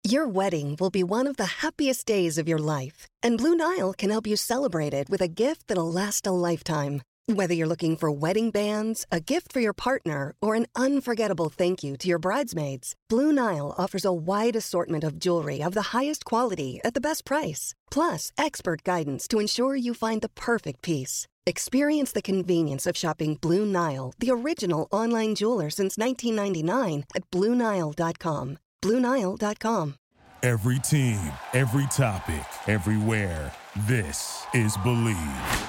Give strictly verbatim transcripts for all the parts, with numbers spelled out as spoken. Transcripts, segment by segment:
Your wedding will be one of the happiest days of your life, and Blue Nile can help you celebrate it with a gift that'll last a lifetime. Whether you're looking for wedding bands, a gift for your partner, or an unforgettable thank you to your bridesmaids, Blue Nile offers a wide assortment of jewelry of the highest quality at the best price. Plus, expert guidance to ensure you find the perfect piece. Experience the convenience of shopping Blue Nile, the original online jeweler since nineteen ninety-nine, at Blue Nile dot com. Blue Nile dot com. Every team, every topic, everywhere. This is Believe.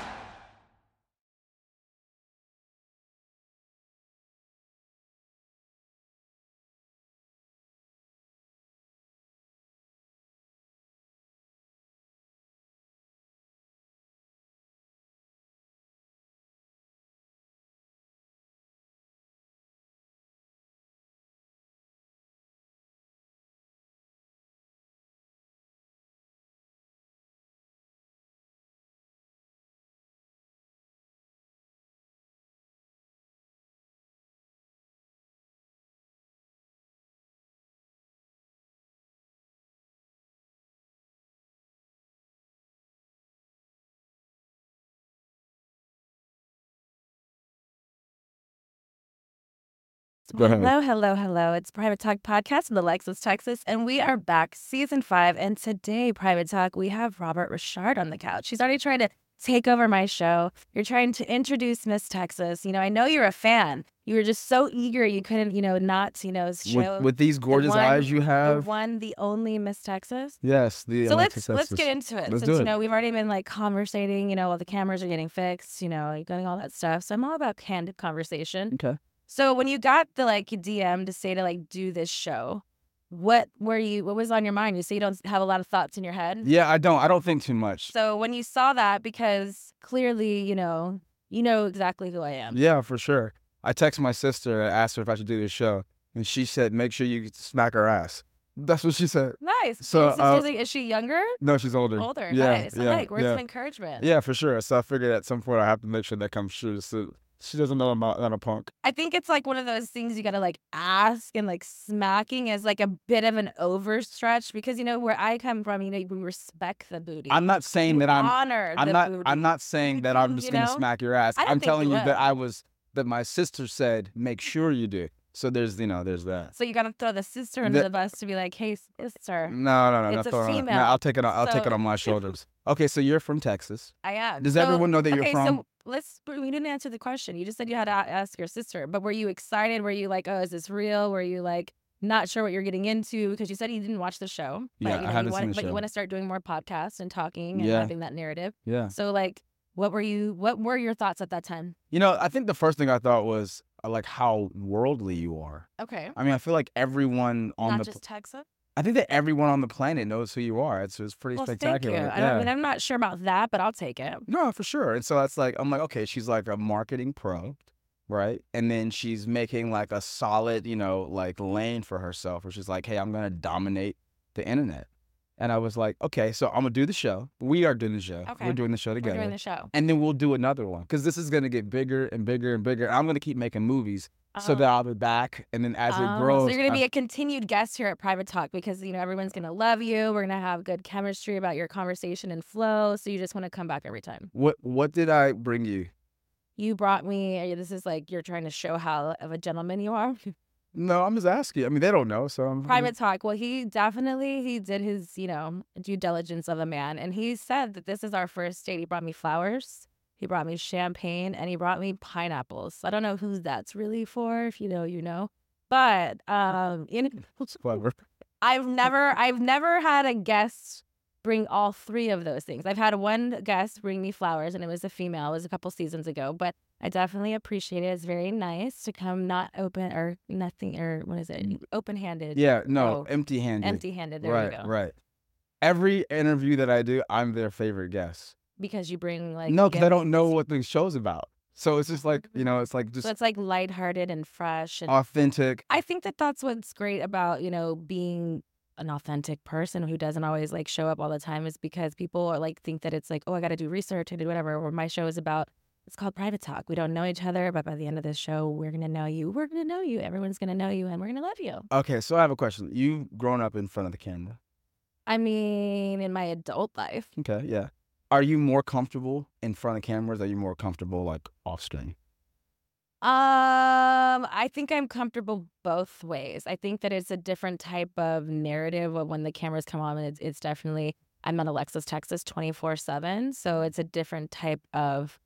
Go ahead. Hello, hello, hello. It's Private Talk Podcast in the Lexus, Texas, and we are back, season five. And today, Private Talk, we have Robert Richard on the couch. She's already trying to take over my show. You're trying to introduce Miss Texas. You know, I know you're a fan. You were just so eager you couldn't, you know, not, you know, show With, with these gorgeous one, eyes you the have. one, the only Miss Texas. Yes, the So Alexis let's let's Texas. get into it. Let's Since do you it. know we've already been like conversating, you know, while the cameras are getting fixed, you know, getting all that stuff. So I'm all about candid conversation. Okay. So when you got the like D M to say to like do this show, what were you? What was on your mind? You say you don't have a lot of thoughts in your head. Yeah, I don't. I don't think too much. So when you saw that, because clearly you know you know exactly who I am. Yeah, for sure. I texted my sister and asked her if I should do this show, and she said, "Make sure you smack her ass." That's what she said. Nice. So, is, uh, is, is she younger? No, she's older. Older. Yeah, Nice. yeah, I like words yeah. of encouragement. Yeah, for sure. So I figured at some point I have to make sure that comes true. So she doesn't know I'm not, not a punk. I think it's like one of those things you gotta like ask, and like smacking is like a bit of an overstretch because you know where I come from, you know, we respect the booty. I'm not saying You that I'm. honor I'm the not. booty. I'm not saying that I'm just You gonna know? smack your ass. I don't I'm think telling you you will. that I was. That my sister said, make sure you do. So there's, you know, there's that. So you gotta throw the sister under The- the bus to be like, hey, sister, No, no, no, It's no. a throw it on- female. No, I'll take it on. I'll take So- it on my shoulders. Okay, so you're from Texas. I am. Does So- everyone know that you're okay, from? so let's. We didn't answer the question. You just said you had to a- ask your sister, but were you excited? Were you like, oh, is this real? Were you like not sure what you're getting into because you said you didn't watch the show? But, Yeah, you know, I haven't you want, seen the But you show. want to start doing more podcasts and talking and Yeah. having that narrative. Yeah. So like, what were you? What were your thoughts at that time? You know, I think the first thing I thought was uh, like how worldly you are. Okay. I mean, I feel like everyone on Not the. just Texas. I think that everyone on the planet knows who you are. It's it's pretty Well, spectacular. thank you. I, Yeah. don't, I mean, I'm not sure about that, but I'll take it. No, for sure. And so that's like, I'm like, okay, she's like a marketing pro, right? And then she's making like a solid, you know, like lane for herself where she's like, hey, I'm going to dominate the internet. And I was like, okay, so I'm going to do the show. We are doing the show. Okay. We're doing the show We're together. doing the show. And then we'll do another one because this is going to get bigger and bigger and bigger. I'm going to keep making movies so Oh. that I'll be back. And then as Oh, it grows. So you're gonna be I- a continued guest here at Private Talk because you know everyone's gonna love you. We're gonna have good chemistry about your conversation and flow. So you just want to come back every time. what, what did I bring you? You brought me. This is like you're trying to show how of a gentleman you are. No, I'm just asking. I mean, they don't know. So I'm. Private Talk. Well, he definitely he did his you know due diligence of a man, and he said that this is our first date. He brought me flowers. He brought me champagne, and he brought me pineapples. I don't know who that's really for. If you know, you know. But um, you know, Clever. I've never I've never had a guest bring all three of those things. I've had one guest bring me flowers, and it was a female. It was a couple seasons ago, but I definitely appreciate it. It's very nice to come not open or nothing or what is it? Open handed. Yeah, no, Oh, empty handed. Empty handed. There right, you go. right. Every interview that I do, I'm their favorite guest. Because you bring like No, because I don't gifts. know what the show's about. So it's just like, you know, it's like just So it's like lighthearted and fresh, and authentic. I think that that's what's great about you know being an authentic person who doesn't always like show up all the time is because people are like think that it's like, oh, I got to do research and do whatever. Or my show is about It's called Private Talk. We don't know each other, but by the end of this show, we're going to know you. We're going to know you. Everyone's going to know you, and we're going to love you. Okay, so I have a question. You've grown up in front of the camera. I mean, in my adult life. Okay, yeah. Are you more comfortable in front of cameras? Or are you more comfortable like off screen? Um, I think I'm comfortable both ways. I think that it's a different type of narrative of when the cameras come on. And it's, it's definitely, I'm on Alexis Texas twenty-four seven. So it's a different type of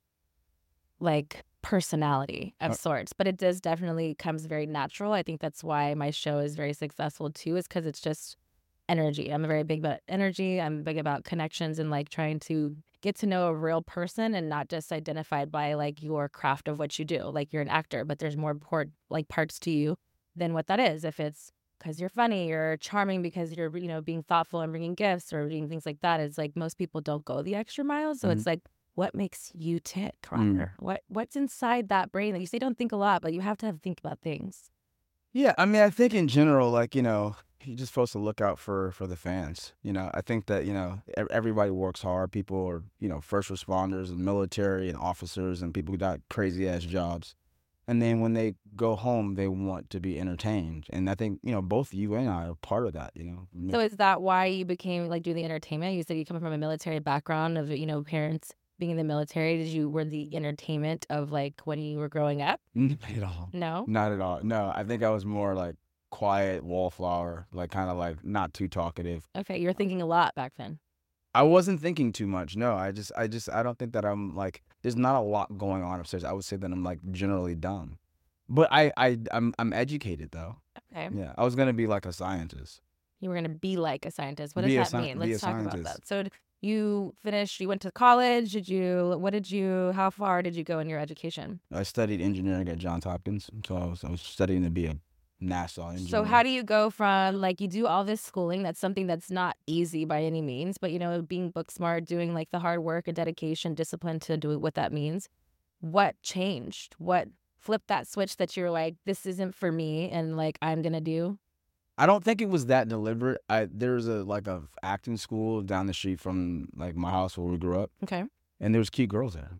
like personality of Uh, sorts. But it does definitely comes very natural. I think that's why my show is very successful too, is because it's just energy. I'm very big about energy. I'm big about connections and like trying to get to know a real person and not just identified by like your craft of what you do. Like you're an actor, but there's more port, like parts to you than what that is. If it's because you're funny, you're charming because you're, you know, being thoughtful and bringing gifts or doing things like that. It's like most people don't go the extra mile. So Mhm. it's like, what makes you tick, Mm. Robert? What What's inside that brain? Like you say, don't think a lot, but you have to have think about things. Yeah, I mean, I think in general, like, you know, you're just supposed to look out for for the fans. You know, I think that, you know, ev- everybody works hard. People are, you know, first responders and military and officers and people who got crazy ass jobs. And then when they go home, they want to be entertained. And I think, you know, both you and I are part of that, you know. So is that why you became like do the entertainment? You said you come from a military background of, you know, parents being in the military. Did you were the entertainment of like when you were growing up? Not at all. No? Not at all. No, I think I was more like quiet wallflower, like kind of like not too talkative. Okay, you were thinking a lot back then. I wasn't thinking too much. No, I just, I just, I don't think that I'm like, there's not a lot going on upstairs. I would say that I'm like generally dumb, but I, I, I'm, I'm educated though. Okay. Yeah, I was gonna be like a scientist. You were going to be like a scientist. What Be a does that sci- mean? be Let's a talk about scientist. that. So d- you finished, you went to college. Did you, what did you, how far did you go in your education? I studied engineering at Johns Hopkins, so I was, I was studying to be a NASA engineer. So how do you go from like you do all this schooling? That's something that's not easy by any means, but you know, being book smart, doing like the hard work and dedication, discipline to do what that means. What changed? What flipped that switch that you're like, this isn't for me, and like I'm gonna do? I don't think it was that deliberate. I there's a like a acting school down the street from like my house where we grew up, Okay. and there was cute girls there.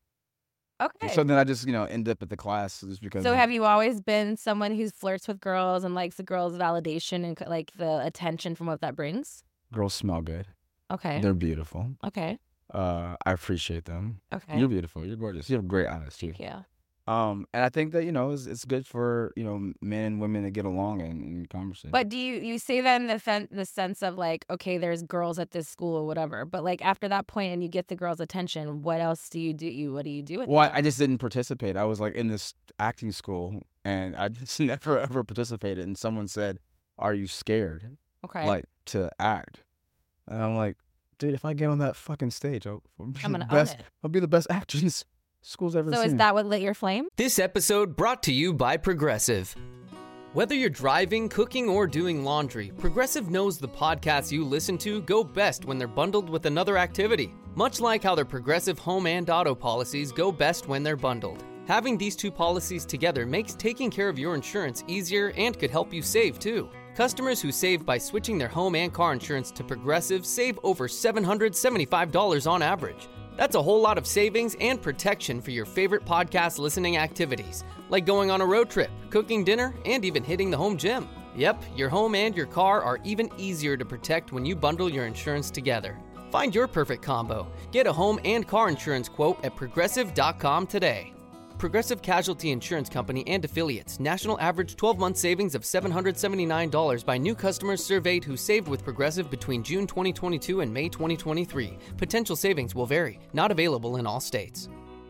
Okay. So then I just, you know, end up at the class just because. So have you always been someone who flirts with girls and likes the girls' validation and like the attention from what that brings? Girls smell good. Okay. They're beautiful. Okay. Uh, I appreciate them. Okay. You're beautiful. You're gorgeous. You have great eyes too. Thank you. Um, and I think that, you know, it's, it's good for, you know, men and women to get along and, and conversate. But do you you say that in the fen- the sense of like, okay, there's girls at this school or whatever, but like after that point and you get the girls' attention, what else do you do? You what do you do with Well, them? I, I just didn't participate. I was like in this acting school and I just never ever participated. And someone said, "Are you scared, Okay. like, to act?" And I'm like, dude, if I get on that fucking stage, I'll, I'll be I'm the gonna own best. it. I'll be the best actress school's ever So seen. is that what lit your flame? This episode brought to you by Progressive. Whether you're driving, cooking, or doing laundry, Progressive knows the podcasts you listen to go best when they're bundled with another activity. Much like how their Progressive home and auto policies go best when they're bundled. Having these two policies together makes taking care of your insurance easier and could help you save too. Customers who save by switching their home and car insurance to Progressive save over seven hundred seventy-five dollars on average. That's a whole lot of savings and protection for your favorite podcast listening activities, like going on a road trip, cooking dinner, and even hitting the home gym. Yep, your home and your car are even easier to protect when you bundle your insurance together. Find your perfect combo. Get a home and car insurance quote at progressive dot com today. Progressive Casualty Insurance Company and Affiliates. National average twelve-month savings of seven hundred seventy-nine dollars by new customers surveyed who saved with Progressive between June twenty twenty-two and May twenty twenty-three. Potential savings will vary. Not available in all states.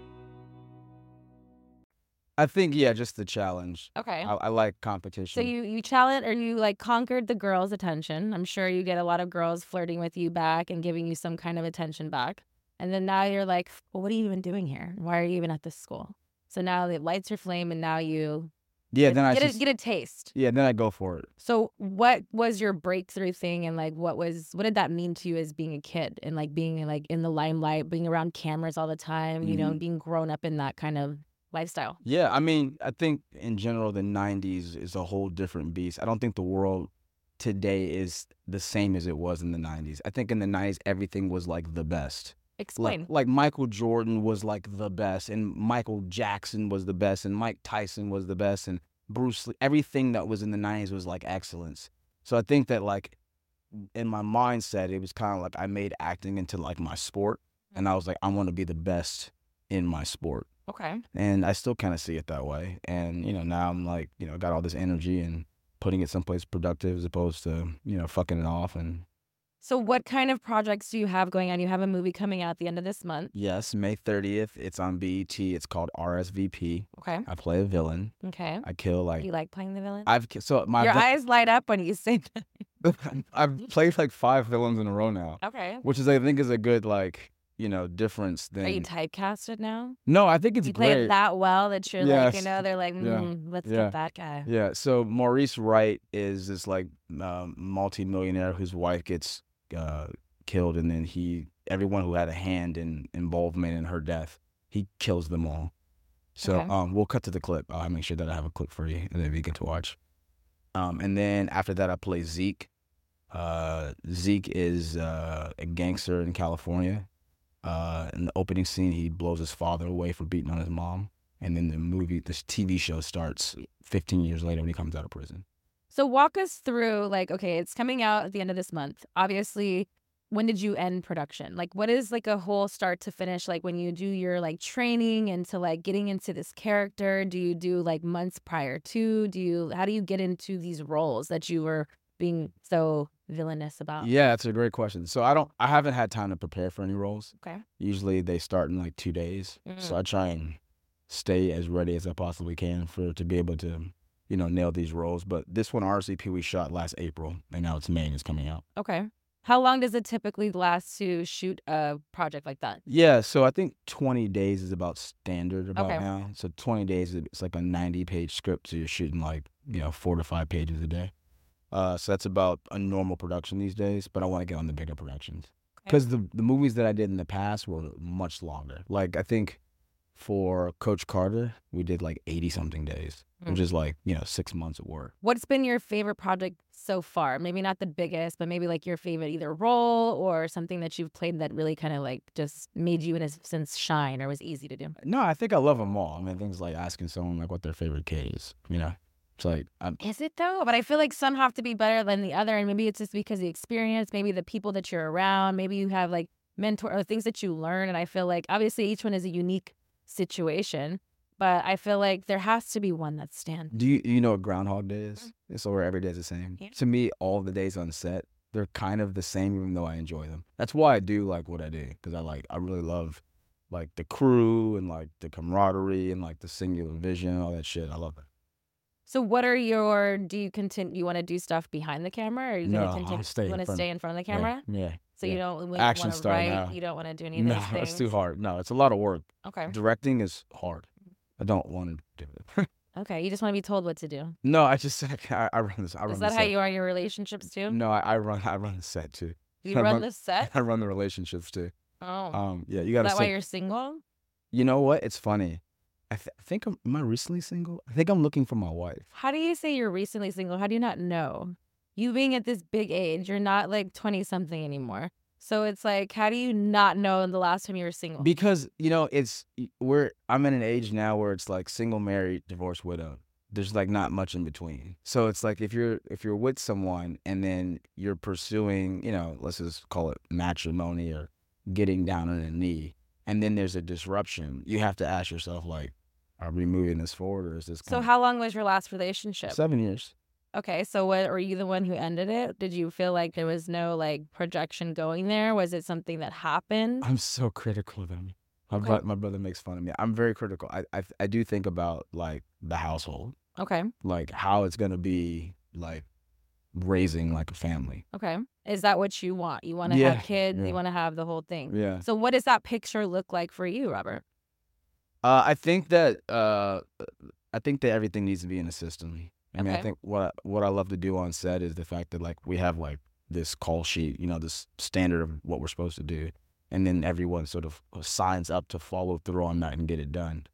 I think, yeah, just the challenge. Okay. I, I like competition. So you you challenge or you like conquered the girls' attention. I'm sure you get a lot of girls flirting with you back and giving you some kind of attention back. And then now you're like, well, what are you even doing here? Why are you even at this school? So now the lights are flame and now you yeah, get, then I get, just, a, get a taste. yeah, then I go for it. So what was your breakthrough thing and like what was what did that mean to you as being a kid and like being like in the limelight, being around cameras all the time, you know, Mhm. being grown up in that kind of lifestyle? Yeah, I mean, I think in general the nineties is a whole different beast. I don't think the world today is the same as it was in the nineties. I think in the nineties everything was like the best. Explain. Like, like Michael Jordan was like the best, and Michael Jackson was the best, and Mike Tyson was the best, and Bruce Lee. Everything that was in the nineties was like excellence. So I think that like in my mindset, it was kind of like I made acting into like my sport, and I was like, I want to be the best in my sport. Okay. And I still kind of see it that way. And, you know, now I'm like, you know, got all this energy and putting it someplace productive as opposed to, you know, fucking it off. And So what kind of projects do you have going on? You have a movie coming out at the end of this month. yes, May thirtieth, it's on B E T. It's called R S V P. Okay. I play a villain. Okay. I kill like, You like playing the villain? I've, ki- so my, Your vi- eyes light up when you say that. I've played like five villains in a row now, Okay. which is, I think is a good, like, you know, difference than. Are you typecasted now? No, I think it's You play great. it that well that you're like, you Yes. know, they're like, Yeah. mm, let's Yeah. get that guy. Yeah, so Maurice Wright is this like um, multi-millionaire whose wife gets uh, killed, and then he, everyone who had a hand in involvement in her death, he kills them all. So Okay. um, we'll cut to the clip. I'll make sure that I have a clip for you, and then you get to watch. Um, and then after that, I play Zeke. Uh, Zeke is uh, a gangster in California. Uh, in the opening scene, he blows his father away for beating on his mom. And then the movie, this T V show starts fifteen years later when he comes out of prison. So walk us through, like, okay, it's coming out at the end of this month. Obviously, when did you end production? Like, what is like a whole start to finish? Like when you do your like training into like getting into this character, do you do like months prior to? Do you, how do you get into these roles that you were being so villainous about? Yeah, that's a great question. So I don't, I haven't had time to prepare for any roles. Okay. Usually they start in like two days. Mhm. So I try and stay as ready as I possibly can for to be able to, you know, nail these roles. But this one, R C P, we shot last April, and now it's May and it's coming out. Okay. How long does it typically last to shoot a project like that? Yeah, so I think twenty days is about standard about Okay. now. So twenty days, it's like a ninety-page script, so you're shooting like, you know, four to five pages a day. Uh, so that's about a normal production these days, but I want to get on the bigger productions. Because the, the movies that I did in the past were much longer. Like, I think for Coach Carter, we did like eighty-something days, which Mm. is like, you know, six months of work. What's been your favorite project so far? Maybe not the biggest, but maybe like your favorite either role or something that you've played that really kind of like just made you in a sense shine or was easy to do. No, I think I love them all. I mean, things like asking someone like what their favorite kid is, you know? It's like, I'm, Is it though? But I feel like some have to be better than the other. And maybe it's just because the experience, maybe the people that you're around, maybe you have like mentor or things that you learn. And I feel like obviously each one is a unique situation, but I feel like there has to be one that stands. do you you know what Groundhog Day is? It's where every day is the same. Yeah. To me, all the days on set, they're kind of the same, even though I enjoy them. That's why I do like what I do, because I like, I really love like the crew and like the camaraderie and like the singular vision, all that shit. I love it. So what are your, do you continue, you want to do stuff behind the camera or are you No, going I'll to continue, stay you in want to front. stay in front of the Yeah, camera? Yeah. So yeah. you don't want Action to star write, now. you don't want to do any of No, those things? it's too hard. No, it's a lot of work. Okay. Directing is hard. I don't want to do it. Okay. You just want to be told what to do. No, I just I, I run this. I run Is the that how set. you are in your relationships too? No, I, I run. I run the set too. You I run run- the set? I run the relationships too. Oh. Um, yeah, you Is gotta. that why sit- you're single? You know what? It's funny. I, th- I think I'm. Am I recently single? I think I'm looking for my wife. How do you say you're recently single? How do you not know? You being at this big age, you're not like twenty something anymore. So it's like, how do you not know the last time you were single? Because you know, it's we're. I'm in an age now where it's like single, married, divorced, widow. There's like not much in between. So it's like if you're if you're with someone and then you're pursuing, you know, let's just call it matrimony or getting down on a knee, and then there's a disruption, you have to ask yourself like, are we moving this forward or is this? So kind of- how long was your last relationship? Seven years. Okay, so what, were you the one who ended it? Did you feel like there was no like projection going there? Was it something that happened? I'm so critical of them. My, Okay. bro- my brother makes fun of me. I'm very critical. I, I I do think about like the household, Okay, like how it's gonna be like raising like a family. okay. Is that what you want? You want to Yeah, have kids? yeah. You want to have the whole thing? Yeah. So what does that picture look like for you, Robert? Uh, I think that uh, I think that everything needs to be in a system. I mean, Okay. I think what I, what I love to do on set is the fact that like we have like this call sheet, you know, this standard of what we're supposed to do, and then everyone sort of signs up to follow through on that and get it done.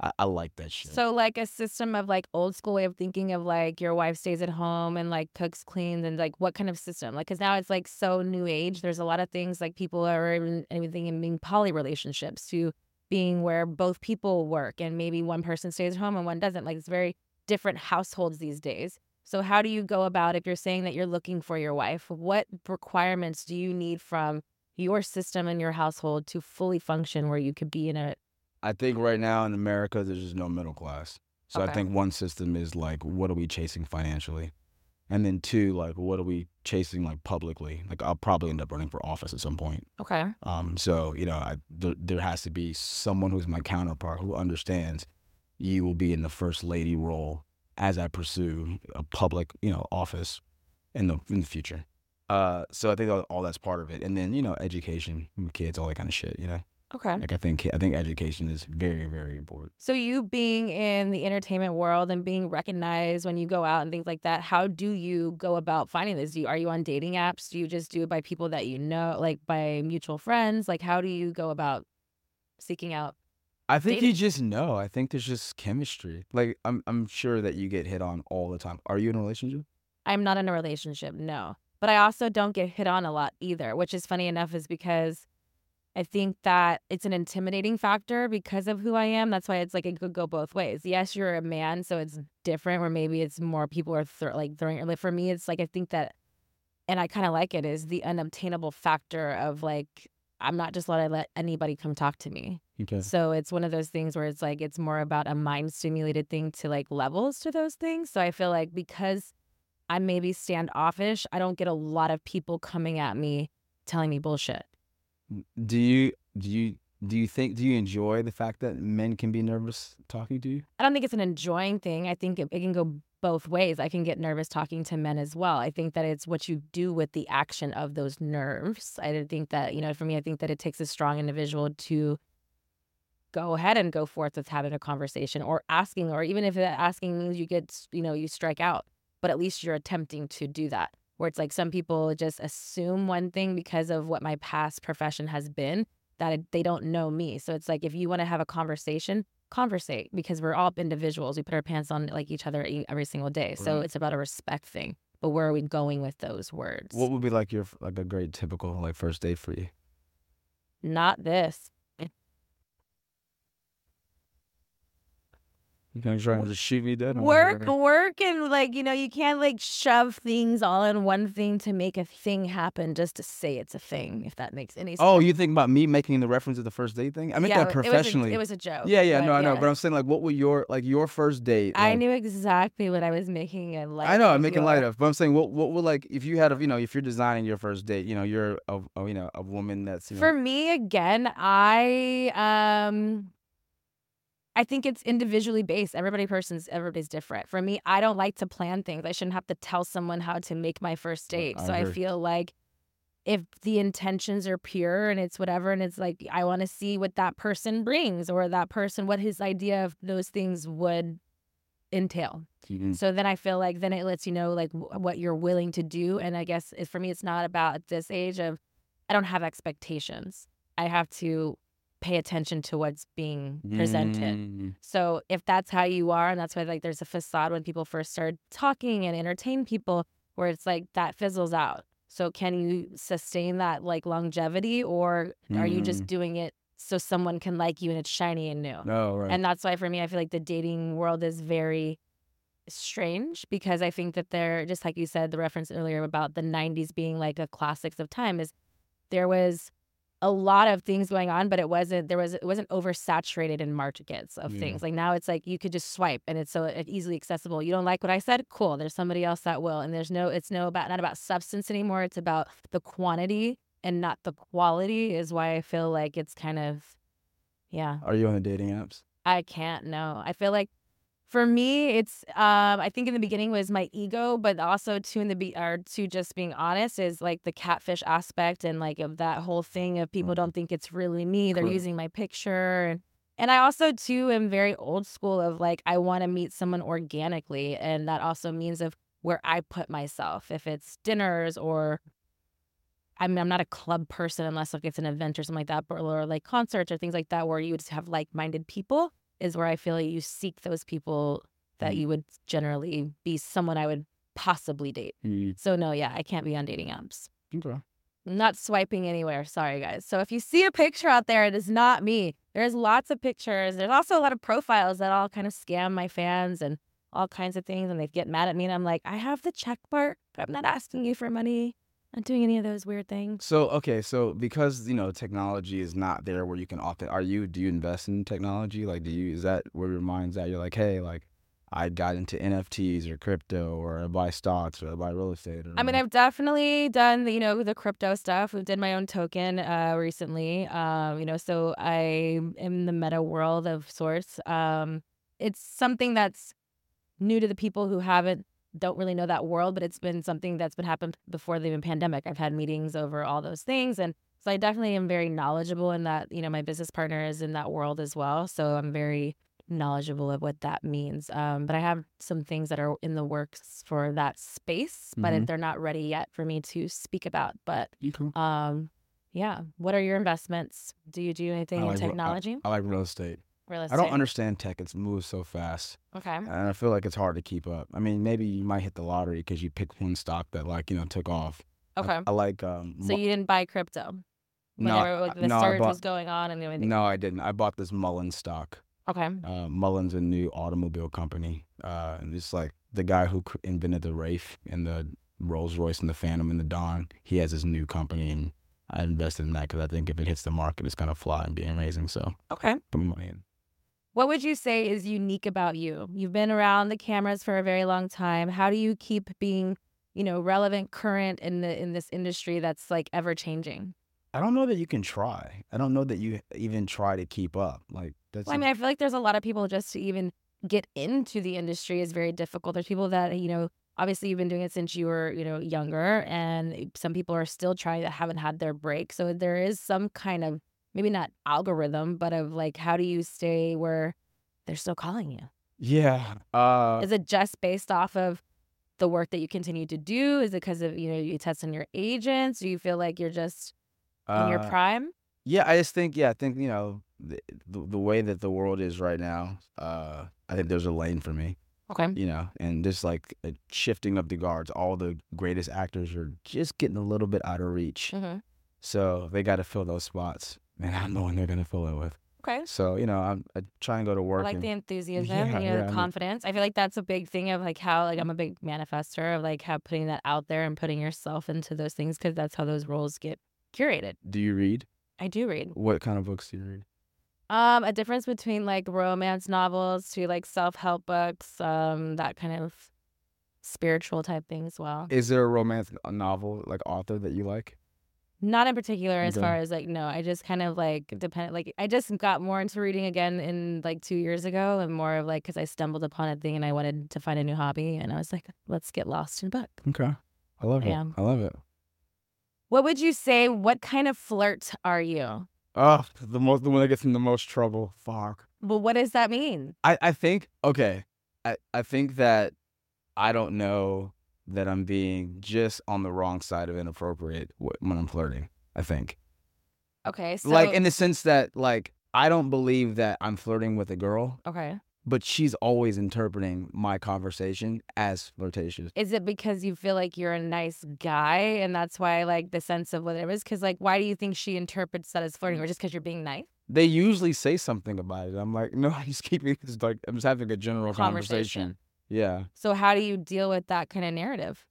I, I like that shit. So like a system of like old school way of thinking of like your wife stays at home and like cooks, cleans, and like what kind of system? Like, because now it's like so new age. There's a lot of things like people are even everything in being poly relationships to being where both people work and maybe one person stays at home and one doesn't. Like it's very different households these days. So how do you go about if you're saying that you're looking for your wife? What requirements do you need from your system and your household to fully function where you could be in a I think right now in America, there's just no middle class. So Okay. I think one system is like, what are we chasing financially? And then two, like, what are we chasing like publicly? Like, I'll probably end up running for office at some point. Okay. Um, so, you know, I, th- there has to be someone who's my counterpart who understands you will be in the first lady role as I pursue a public, you know, office in the in the future. Uh, so I think all, all that's part of it. And then, you know, education, kids, all that kind of shit, you know? Okay. Like I think I think education is very, very important. So you being in the entertainment world and being recognized when you go out and things like that, how do you go about finding this? Do you, are you on dating apps? Do you just do it by people that you know, like by mutual friends? Like how do you go about seeking out? I think Dating. you just know. I think there's just chemistry. Like I'm I'm sure that you get hit on all the time. Are you in a relationship? I'm not in a relationship, no. But I also don't get hit on a lot either, which is funny enough is because I think that it's an intimidating factor because of who I am. That's why it's like it could go both ways. Yes, you're a man, so it's different where maybe it's more people are th- like throwing it. Like for me, it's like I think that, and I kind of like it, is the unobtainable factor of like, I'm not just letting let anybody come talk to me. Okay. So it's one of those things where it's like, it's more about a mind stimulated thing to like levels to those things. So I feel like because I'm maybe standoffish, I don't get a lot of people coming at me telling me bullshit. Do you do you do you think do you enjoy the fact that men can be nervous talking to you? I don't think it's an enjoying thing. I think it, it can go both ways. I can get nervous talking to men as well. I think that it's what you do with the action of those nerves. I didn't think that, you know, for me, I think that it takes a strong individual to go ahead and go forth with having a conversation or asking, or even if that asking means you get, you know, you strike out, but at least you're attempting to do that. Where it's like some people just assume one thing because of what my past profession has been, that it, they don't know me. So it's like if you want to have a conversation, conversate, because we're all individuals. We put our pants on like each other e- every single day. So Right. it's about a respect thing. But where are we going with those words? What would be like your like a great typical like first date for you? Not this. You kind of trying to just shoot me dead? Work, work, and like, you know, you can't like shove things all in one thing to make a thing happen just to say it's a thing, if that makes any sense. Oh, you think about me making the reference to the first date thing? I meant yeah, that it was a- professionally. It was a, joke. yeah, yeah, but no, I know, yeah. but I'm saying like, what would your like your first date? I like- knew exactly what I was making a light. I know, I'm of making your- light of, but I'm saying, what, what would like if you had a, you know, if you're designing your first date, you know, you're a, a you know, a woman that's you know, For me, again, I um, I think it's individually based. Everybody person's everybody's different. For me, I don't like to plan things. I shouldn't have to tell someone how to make my first date. I so I agree. feel like if the intentions are pure and it's whatever, and it's like I want to see what that person brings or that person, what his idea of those things would entail. Mhm. So then I feel like then it lets you know like w- what you're willing to do. And I guess it, for me, it's not about at this age of I don't have expectations. I have to pay attention to what's being presented. Mm. So if that's how you are, and that's why like there's a facade when people first start talking and entertain people, where it's like that fizzles out. So can you sustain that like longevity, or are you just doing it so someone can like you and it's shiny and new? No, right. And that's why for me, I feel like the dating world is very strange, because I think that they're just like you said, the reference earlier about the nineties being like a classics of time, is there was a lot of things going on, but it wasn't there was it wasn't oversaturated in markets of Yeah. things. Like now it's like you could just swipe and it's so easily accessible. You don't like what I said? Cool. There's somebody else that will. And there's no it's no about not about substance anymore. It's about the quantity and not the quality, is why I feel like it's kind of yeah. Are you on the dating apps? I can't no. I feel like for me, it's um I think in the beginning was my ego, but also too in the be or to just being honest is like the catfish aspect and like of that whole thing of people don't think it's really me. They're Correct. using my picture, and and I also too am very old school of like I want to meet someone organically, and that also means of where I put myself. If it's dinners or I mean, I'm not a club person unless like it's an event or something like that, or, or like concerts or things like that where you just have like-minded people. is where I feel like you seek those people that Mm. you would generally be someone I would possibly date. Mm. So no, yeah, I can't be on dating apps. Okay. I'm not swiping anywhere. Sorry, guys. So if you see a picture out there, it is not me. There's lots of pictures. There's also a lot of profiles that all kind of scam my fans and all kinds of things. And they get mad at me. And I'm like, I have the check mark, but I'm not asking you for money. I'm not doing any of those weird things. So okay, so because you know technology is not there where you can often are you do you invest in technology? Like do you is that where your mind's at? You're like, hey, like I got into N F Ts or crypto or I buy stocks or I buy real estate. Or I mean, I've definitely done the, you know, the crypto stuff. We did my own token uh, recently. Um, you know, so I am in the meta world of sorts. Um, it's something that's new to the people who haven't don't really know that world, but it's been something that's been happened before the pandemic. I've had meetings over all those things, and so I definitely am very knowledgeable in that. You know, my business partner is in that world as well, so I'm very knowledgeable of what that means. Um, but I have some things that are in the works for that space, but Mhm. they're not ready yet for me to speak about. But Okay. um, yeah, what are your investments? Do you do anything I in like real- I- technology? I like real estate. Real I estate. don't understand tech. It's moves so fast, Okay. and I feel like it's hard to keep up. I mean, maybe you might hit the lottery because you picked one stock that like you know took off. I- Okay. I, like um. So mu- you didn't buy crypto no, whenever like, I- the no, I surge bought was going on and everything. no, I didn't. I bought this Mullins stock. Okay. Uh, Mullins, a new automobile company, uh, and it's like the guy who cr- invented the Wraith and the Rolls Royce and the Phantom and the Dawn. He has his new company, and I invested in that because I think if it hits the market, it's gonna fly and be amazing. So Okay. put my money in. What would you say is unique about you? You've been around the cameras for a very long time. How do you keep being, you know, relevant, current in the in this industry that's like ever changing? I don't know that you can try. I don't know that you even try to keep up. Like that's. Well, I mean, I feel like there's a lot of people just to even get into the industry is very difficult. There's people that, you know, obviously you've been doing it since you were, you know, younger, and some people are still trying that haven't had their break. So there is some kind of, maybe not algorithm, but of like, how do you stay where they're still calling you? yeah. Uh. Is it just based off of the work that you continue to do? Is it because of, you know, you test on your agents? Do you feel like you're just in your uh, prime? Yeah, I just think, yeah, I think, you know, the, the the way that the world is right now, uh, I think there's a lane for me, Okay. you know, and just like a shifting of the guards, all the greatest actors are just getting a little bit out of reach. Mm-hmm. So they got to fill those spots, and I don't know when they're going to fill it with. Okay. So, you know, I'm, I try and go to I work. like and, the enthusiasm, Yeah, you know, yeah, I the mean- confidence. I feel like that's a big thing of like how, like, I'm a big manifester of like how putting that out there and putting yourself into those things because that's how those roles get curated. Do you read? I do read. What kind of books do you read? Um, a difference between like romance novels to like self-help books, um, that kind of spiritual type thing as well. Is there a romance novel, like author that you like? Not in particular as Okay. far as like, no, I just kind of like depend, like I just got more into reading again in like two years ago and more of like, because I stumbled upon a thing and I wanted to find a new hobby and I was like, let's get lost in a book. Okay. I love it. Yeah. I love it. What would you say? What kind of flirt are you? Oh, the most the one that gets in the most trouble. Fuck. Well, what does that mean? I, I think okay. I, I think that I don't know that I'm being just on the wrong side of inappropriate wh- when I'm flirting. I think. Okay, so Like in the sense that like I don't believe that I'm flirting with a girl, okay, but she's always interpreting my conversation as flirtatious. is it because you feel like you're a nice guy and that's why like the sense of what it is? Because like, why do you think she interprets that as flirting, or just because you're being nice? They usually say something about it. I'm like, no, I'm just keeping this like I'm just having a general conversation. Conversation. Yeah. So how do you deal with that kind of narrative?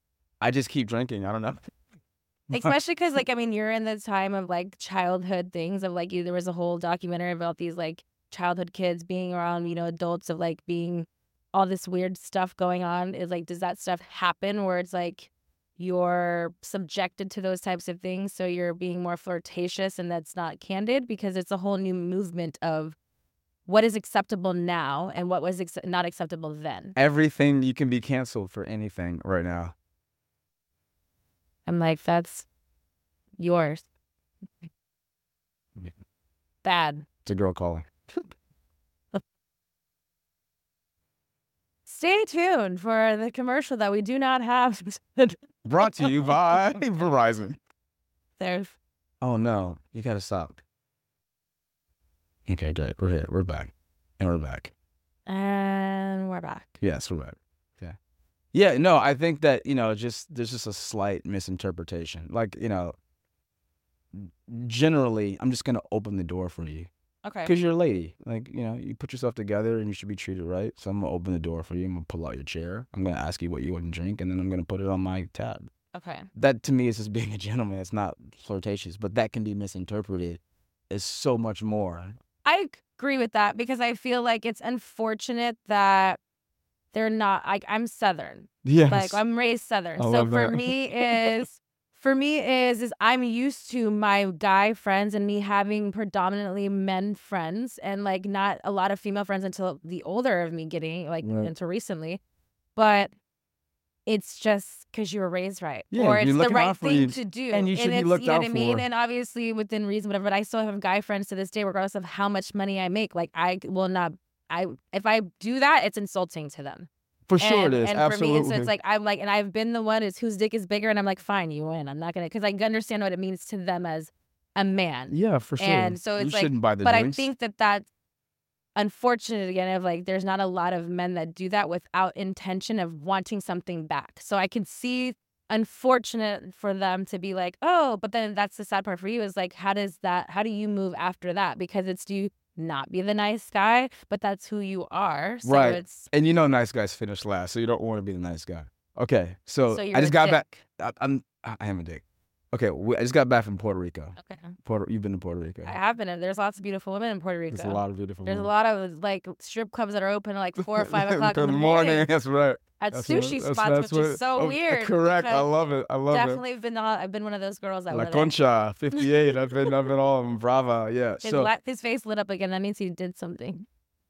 I just keep drinking. I don't know. Especially because, like, I mean, you're in the time of like childhood things of like you. There was a whole documentary about these like childhood kids being around, you know, adults of like being all this weird stuff going on. Is like, does that stuff happen where it's like you're subjected to those types of things, so you're being more flirtatious, and that's not candid because it's a whole new movement of what is acceptable now and what was ex- not acceptable then. Everything you can be canceled for anything right now. I'm like, that's yours. Bad. It's a girl calling. Stay tuned for the commercial that we do not have. Brought to you by Verizon. There's Oh no, you gotta stop. Okay, good. We're here. We're back. And we're back. And we're back. Yes, we're back. Yeah. Yeah, no, I think that, you know, just there's just a slight misinterpretation. Like, you know, generally, I'm just going to open the door for you. Okay. Because you're a lady. Like, you know, you put yourself together and you should be treated right. So I'm going to open the door for you. I'm going to pull out your chair. I'm going to ask you what you want to drink, and then I'm going to put it on my tab. Okay. That, to me, is just being a gentleman. It's not flirtatious, but that can be misinterpreted as so much more. I agree with that because I feel like it's unfortunate that they're not, like, I'm Southern. Yes. Like, I'm raised Southern. I So love for that. me is, for me is, is I'm used to my guy friends and me having predominantly men friends and, like, not a lot of female friends until the older of me getting, like, Right. until recently. But it's just because you were raised right. Yeah, or you're it's the looking right out for thing you, to do. and you should be it's, looked you know out what I mean? for. And obviously within reason, whatever. But I still have guy friends to this day, regardless of how much money I make. Like, I will not, I if I do that, it's insulting to them. For sure and, it is. and Absolutely. for me, and so it's like, I'm like, and I've been the one is whose dick is bigger, and I'm like, fine, you win. I'm not gonna, because I understand what it means to them as a man. Yeah, for sure. And so it's you like, shouldn't buy the but drinks. I think that that's unfortunate again of like, there's not a lot of men that do that without intention of wanting something back. So I can see unfortunate for them to be like, oh, but then that's the sad part for you is like, how does that, how do you move after that? Because it's, do you not be the nice guy, but that's who you are. So Right. it's, And you know nice guys finish last, so you don't want to be the nice guy. Okay, so, so you're I just a got dick. back. I, I'm, I am a dick. Okay, we, I just got back from Puerto Rico. Okay. Puerto, you've been to Puerto Rico. I have been. There's lots of beautiful women in Puerto Rico. There's a lot of beautiful There's a women. lot of like strip clubs that are open at like four or five o'clock in the morning. That's right. At That's sushi what- spots, that's- that's which is what- so oh, weird. Correct. I because love it. I love Definitely been. uh, I've been one of those girls it. that La were there. Concha, fifty-eight. I've been, I've been all of them. Brava. Yeah. His, So la- his face lit up again. That means he did something.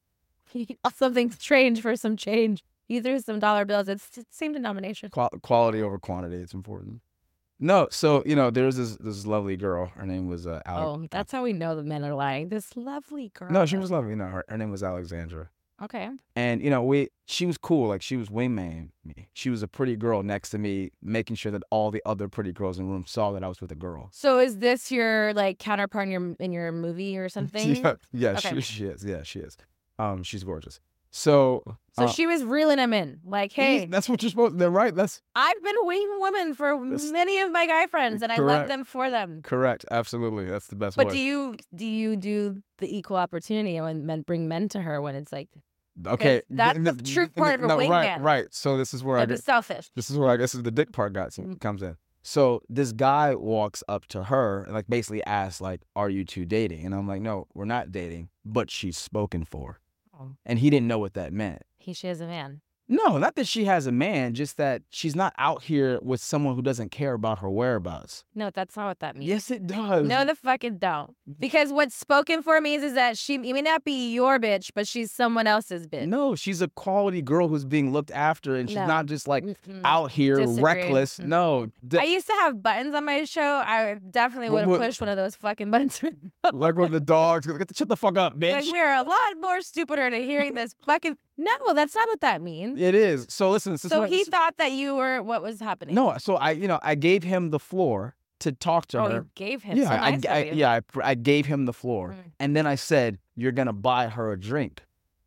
He something strange for some change. He threw some dollar bills. It's the same denomination. qual- quality over quantity. It's important. No, so you know, there's this this lovely girl. Her name was uh, Alex. Oh, that's how we know the men are lying. This lovely girl. No, she was lovely. No, her, her name was Alexandra. Okay. And you know, we she was cool. Like she was wingman me. She was a pretty girl next to me, making sure that all the other pretty girls in the room saw that I was with a girl. So is this your like counterpart in your in your movie or something? Yeah, yeah, Okay. she, she is. Yeah, she is. Um, she's gorgeous. So, So uh, she was reeling him in. Like, hey, that's what you're supposed. They're right. That's I've been a wing woman for That's- many of my guy friends, and I love Correct. them for them. correct. Absolutely, that's the best But way. do you do you do the equal opportunity when men bring men to her when it's like okay, that's th- the th- true th- part of a no, wingman. Right, right. So this is where I that'd be get, selfish? this is where I guess the dick part got Mm. comes in. So this guy walks up to her and like basically asks like, "Are you two dating?" And I'm like, "No, we're not dating, but she's spoken for." Oh. And he didn't know what that meant. He she is a man. No, not that she has a man, just that she's not out here with someone who doesn't care about her whereabouts. No, that's not what that means. Yes, it does. No, the fucking don't. Because what's spoken for means is that she may not be your bitch, but she's someone else's bitch. No, she's a quality girl who's being looked after, and she's No. not just like Mm-mm. out here Disagree. reckless. Mm. No, d- I used to have buttons on my show. I definitely What- would have what- pushed one of those fucking buttons. like when the dogs get the, shut the fuck up, bitch. Like, we're a lot more stupider to hearing this fucking. No, that's not what that means. It is. So listen. This is So what- he thought that you were what was happening. No, so I, you know, I gave him the floor to talk to oh, her. you gave him. Yeah, so I, nice I, of you. yeah, I, pr- I gave him the floor, Mm. and then I said, "You're gonna buy her a drink,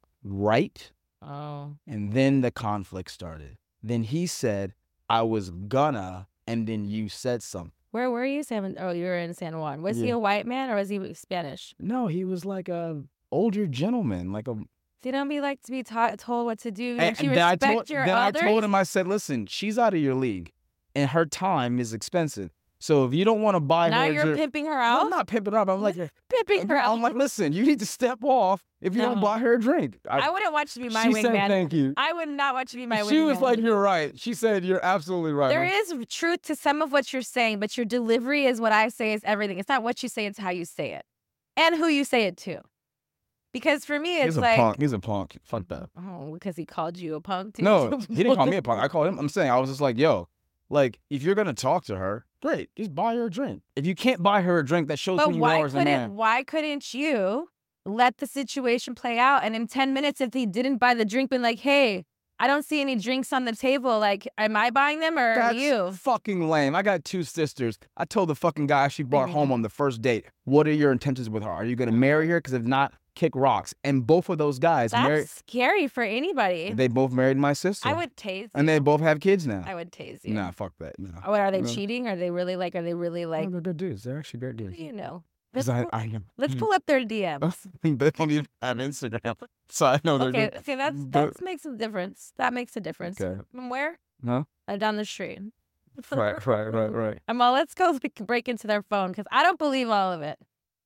right?" Oh, And then the conflict started. Then he said, "I was gonna," and then you said something. where were you, San? Oh, you were in San Juan. Was he Yeah. a white man or was he Spanish? No, he was like a older gentleman, like a. They don't be like to be taught, told what to do. And, Don't you and then I respect told, your then others? I told him, I said, "Listen, she's out of your league, and her time is expensive. So if you don't want to buy now her, a you're drink- pimping her No, out. I'm not pimping her up. I'm like, pimping her out. I'm like, listen, you need to step off if you don't No. buy her a drink. I wouldn't want you to be my she said wingman. thank you. I would not want you to be my wingman. She was like, "You're right." She said, "You're absolutely right." There I'm- is truth to some of what you're saying, but your delivery is what I say is everything. It's not what you say, it's how you say it. And who you say it to. Because for me, it's He's a like, punk. He's a punk. Fuck that. oh, because he called you a punk? too? No, he didn't call me a punk. I called him. I'm saying, I was just like, yo, like, if you're gonna talk to her, great, just buy her a drink. If you can't buy her a drink, that shows But who you why are as a couldn't man. why couldn't you let the situation play out? And in ten minutes, if he didn't buy the drink, been like, hey, I don't see any drinks on the table. Like, am I buying them or That's you? fucking lame. I got two sisters. I told the fucking guy she brought Mhm. home on the first date, what are your intentions with her? Are you gonna marry her? Because if not, kick rocks. And both of those guys That's married. scary for anybody. They both married my sister. I would tase you. And they both have kids now. I would tase you. Nah, fuck that. No. What, are they No. cheating? Are they really like, are they really like, No, they're dudes. They're actually great what dudes. do you know? 'Cause Let's, I, pull, I am. let's pull up their D Ms. They don't even have Instagram. So I know they're Okay, good. see, that's, But- that makes a difference. That makes a difference. Okay. From where? No? Uh, down the street. Right, right, right, right. I'm all, let's go break into their phone because I don't believe all of it.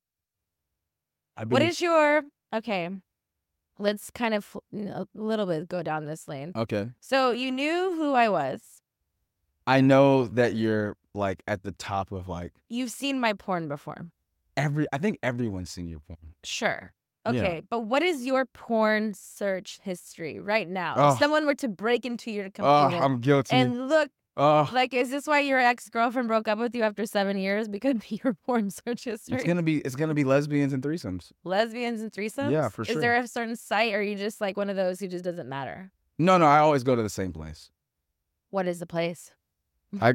I What believe- is your, okay, let's kind of you know, a little bit go down this lane. Okay. So you knew who I was. I know that you're like at the top of like You've seen my porn before. every. I think everyone's seen your porn. Sure. Yeah. Okay, but what is your porn search history right now? Oh. If someone were to break into your Oh, computer I'm guilty. and look, Oh, like, is this why your ex-girlfriend broke up with you after seven years? Because of your porn search history? it's gonna be it's gonna be lesbians and threesomes. Lesbians and threesomes? Yeah, for Is sure. there a certain site, or are you just like one of those who just doesn't matter? No, no, I always go to the same place. What is the place? I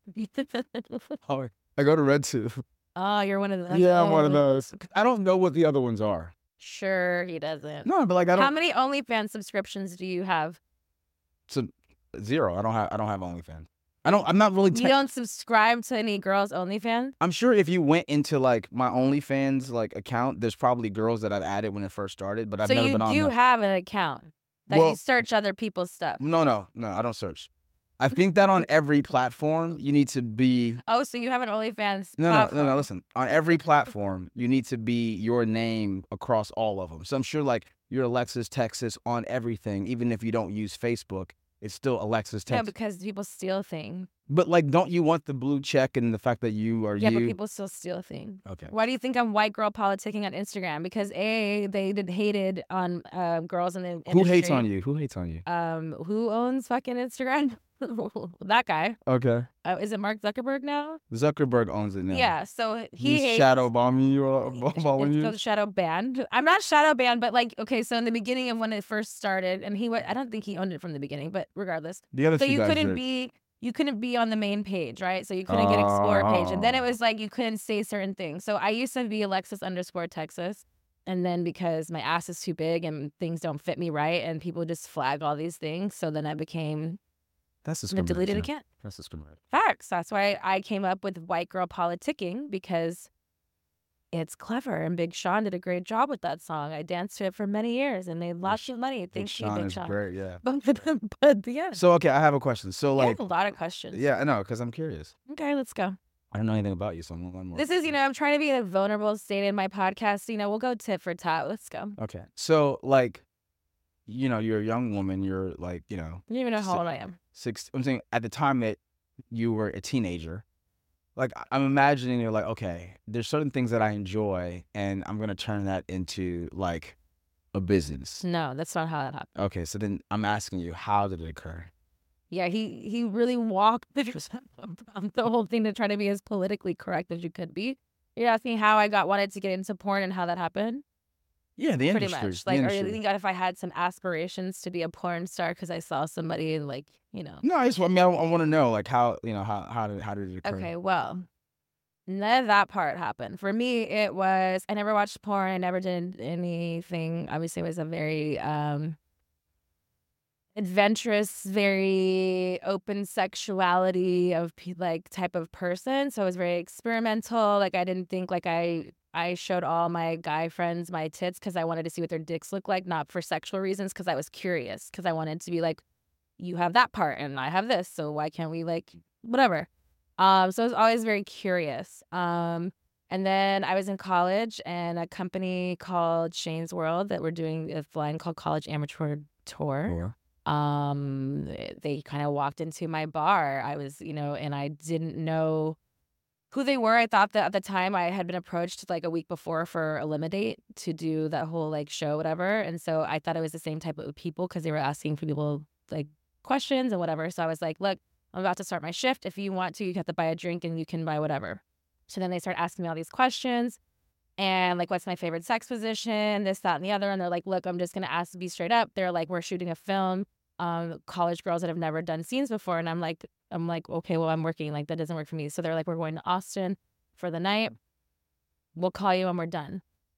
oh, I go to RedTube. Oh, you're one of those. Yeah, I'm one of Oh, those. I don't know what the other ones are. Sure, he doesn't. No, but like I How don't. many OnlyFans subscriptions do you have? So, zero. I don't have. I don't have OnlyFans. I don't. I'm not really. You Te- don't subscribe to any girls' OnlyFans? I'm sure if you went into like my OnlyFans like account, there's probably girls that I've added when it first started, but I've So never you been on do there. have an account that Well- you search other people's stuff. No, no, no. I don't search. I think that on every platform you need to be. Oh, so you have an OnlyFans No, no, platform. no, no. Listen, on every platform you need to be your name across all of them. So I'm sure like you're Alexis Texas on everything, even if you don't use Facebook. It's still Alexis No, Texas. because people steal things. But like, don't you want the blue check and the fact that you are Yeah, you? but people still steal things. Okay. Why do you think I'm white girl politicking on Instagram? Because A, they did hated on uh, girls in the industry. Who hates on you? Who hates on you? Um, who owns fucking Instagram? That guy. Okay. Uh, is it Mark Zuckerberg now? Zuckerberg owns it now. Yeah. So he He's hates. shadow bombing you or bombing It's you. called shadow banned. I'm not shadow banned, but like, okay, so in the beginning of when it first started, and he, wa- I don't think he owned it from the beginning, but regardless, The other so two you guys couldn't did. be, you couldn't be on the main page, right? So you couldn't get explore page, and then it Oh. was like you couldn't say certain things. So I used to be Alexis underscore Texas, and then because my ass is too big and things don't fit me right, and people just flag all these things, so then I became That's the discrimination. deleted account. That's discrimination. Facts. That's why I came up with white girl politicking, because it's clever, and Big Sean did a great job with that song. I danced to it for many years and made lots of money. Big Thank you, Sean Big is Sean. great. Yeah. But, but yeah, So okay, I have a question. So I like, have a lot of questions. yeah, I know, because I'm curious. Okay, let's go. I don't know anything about you, so I'm gonna learn more. This is, you know, I'm trying to be in a vulnerable state in my podcast. You know, we'll go tit for tat. Let's go. Okay. So like, you know, you're a young woman. You're like, you know, You don't even know how So- old I am. six. I'm saying at the time that you were a teenager, like I- I'm imagining you're like, okay, there's certain things that I enjoy, and I'm gonna turn that into like a business. No, that's not how that happened. Okay, so then I'm asking you, how did it occur? Yeah, he he really walked the the whole thing to try to be as politically correct as you could be. You're asking how I got wanted to get into porn and how that happened? Yeah, the Pretty industry. much. the Like, or you industry. think if I had some aspirations to be a porn star because I saw somebody like, you know. No, I just I mean I, I want to know like how you know how how did how did it occur? Okay, well, none of that part happened. For me, it was I never watched porn. I never did anything. Obviously, it was a very um, adventurous, very open sexuality of pe- like type of person. So it was very experimental. Like I didn't think like I I showed all my guy friends my tits because I wanted to see what their dicks look like, not for sexual reasons, because I was curious, because I wanted to be like, you have that part and I have this, so why can't we like whatever. Um, so I was always very curious. Um, and then I was in college, and a company called Shane's World that were doing a line called College Amateur Tour. Or- Um, they kind of walked into my bar. I was, you know, and I didn't know who they were. I thought that at the time I had been approached like a week before for Eliminate to do that whole like show, whatever. And so I thought it was the same type of people because they were asking for people like questions and whatever. So I was like, look, I'm about to start my shift. If you want to, you have to buy a drink and you can buy whatever. So then they start asking me all these questions and like, what's my favorite sex position, this, that, and the other. And they're like, look, I'm just going to ask to be straight up. They're like, we're shooting a film, um, college girls that have never done scenes before. And I'm like, I'm like, okay, well, I'm working. Like, that doesn't work for me. So they're like, we're going to Austin for the night. We'll call you when we're done.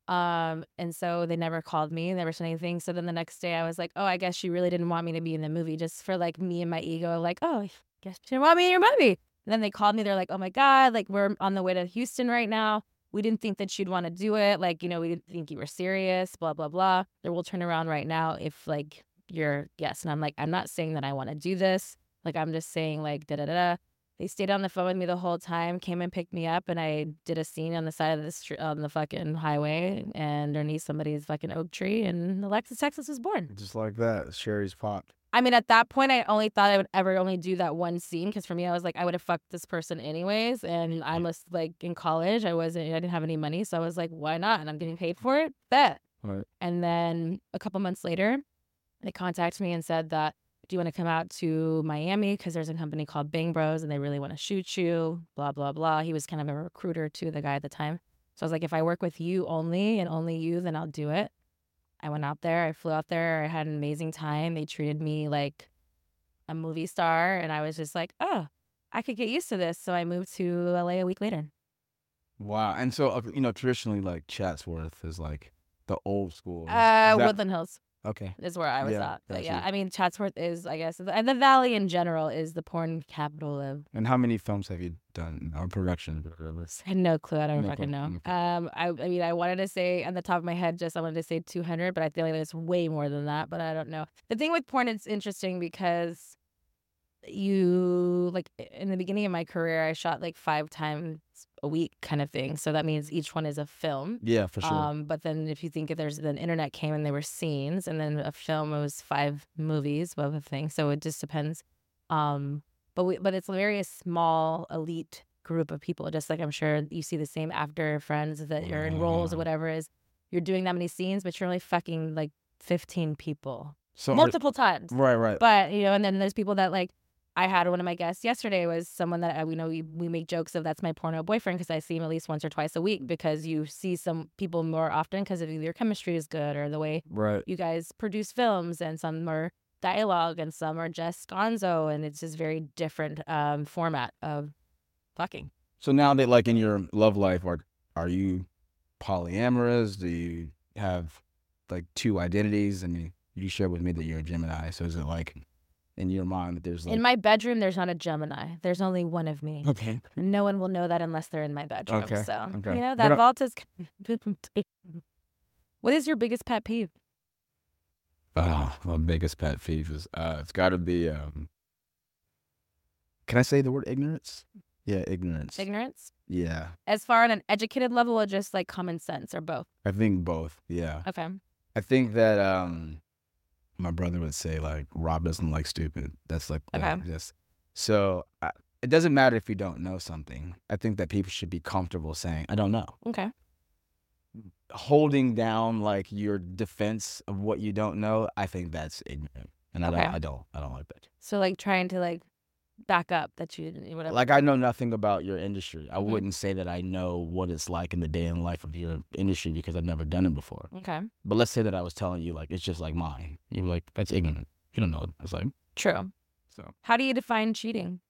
Um, and so they never called me, never said anything. So then the next day I was like, oh, I guess she really didn't want me to be in the movie, just for like me and my ego, like, oh, I guess she didn't want me in your movie. And then they called me. They're like, oh my God, like we're on the way to Houston right now. We didn't think that you'd want to do it. Like, you know, we didn't think you were serious, blah, blah, blah. They will turn around right now if like you're yes. And I'm like, I'm not saying that I want to do this. Like, I'm just saying like da da da. They stayed on the phone with me the whole time, came and picked me up, and I did a scene on the side of the street, on the fucking highway, and underneath somebody's fucking oak tree, and Alexis Texas was born. Just like that, cherries popped. I mean, at that point, I only thought I would ever only do that one scene, because for me, I was like, I would have fucked this person anyways, and I was like in college, I wasn't, I didn't have any money, so I was like, why not? And I'm getting paid for it, bet. Right. And then a couple months later, they contacted me and said that, do you want to come out to Miami? Because there's a company called Bang Bros and they really want to shoot you, blah, blah, blah. He was kind of a recruiter too, the guy at the time. So I was like, if I work with you only and only you, then I'll do it. I went out there. I flew out there. I had an amazing time. They treated me like a movie star. And I was just like, oh, I could get used to this. So I moved to L A a week later. Wow. And so, uh, you know, traditionally, like Chatsworth is like the old school. Is Uh, that- Woodland Hills Okay. is where I was Yeah, at. But got yeah, you. I mean, Chatsworth is, I guess, and the Valley in general is the porn capital of. And how many films have you done or productions? or whatever? I had no clue. I don't No fucking clue. know. Okay. Um, I, I mean, I wanted to say on the top of my head, just I wanted to say two hundred, but I feel like it's way more than that. But I don't know. The thing with porn, it's interesting because you like in the beginning of my career, I shot like five times a week, kind of thing. So that means each one is a film. Yeah, for sure. Um, but then if you think if there's the internet came and there were scenes, and then a film it was five movies of a thing. So it just depends. Um, but we, but it's a very small elite group of people. Just like I'm sure you see the same actor friends that you're in roles or Wow. whatever is you're doing that many scenes, but you're only fucking like fifteen people so are- multiple times. right, right. But you know, and then there's people that like. I had one of my guests yesterday was someone that I, we know we, we make jokes of that's my porno boyfriend because I see him at least once or twice a week because you see some people more often because of either your chemistry is good or the way right. you guys produce films, and some are dialogue and some are just gonzo, and it's just very different um, format of fucking. So now that like in your love life, are are you polyamorous? Do you have like two identities? And you, you shared with me that you're a Gemini. So is it like in your mind that there's like In my bedroom, there's not a Gemini. There's only one of me. okay, No one will know that unless they're in my bedroom. Okay, So, okay. you know, But, that uh, vault is. What is your biggest pet peeve? oh, my biggest pet peeve is uh, it's got to be um. Can I say the word ignorance? Yeah, ignorance. Ignorance? Yeah, As far on an educated level or just like common sense or both? I think both. Yeah, Okay. I think that um, my brother would say like Rob doesn't like stupid. That's like the- Okay. just so I, it doesn't matter if you don't know something. I think that people should be comfortable saying I don't know. Okay. Holding down like your defense of what you don't know, I think that's ignorant, and I Okay. don't, I don't, I don't like that. So like trying to like back up that you whatever. Like I know nothing about your industry. I Mhm. wouldn't say that I know what it's like in the day in life of your industry because I've never done it before. Okay. But let's say that I was telling you like it's just like mine. You're like that's ignorant. You don't know it. It's like True. so. How do you define cheating?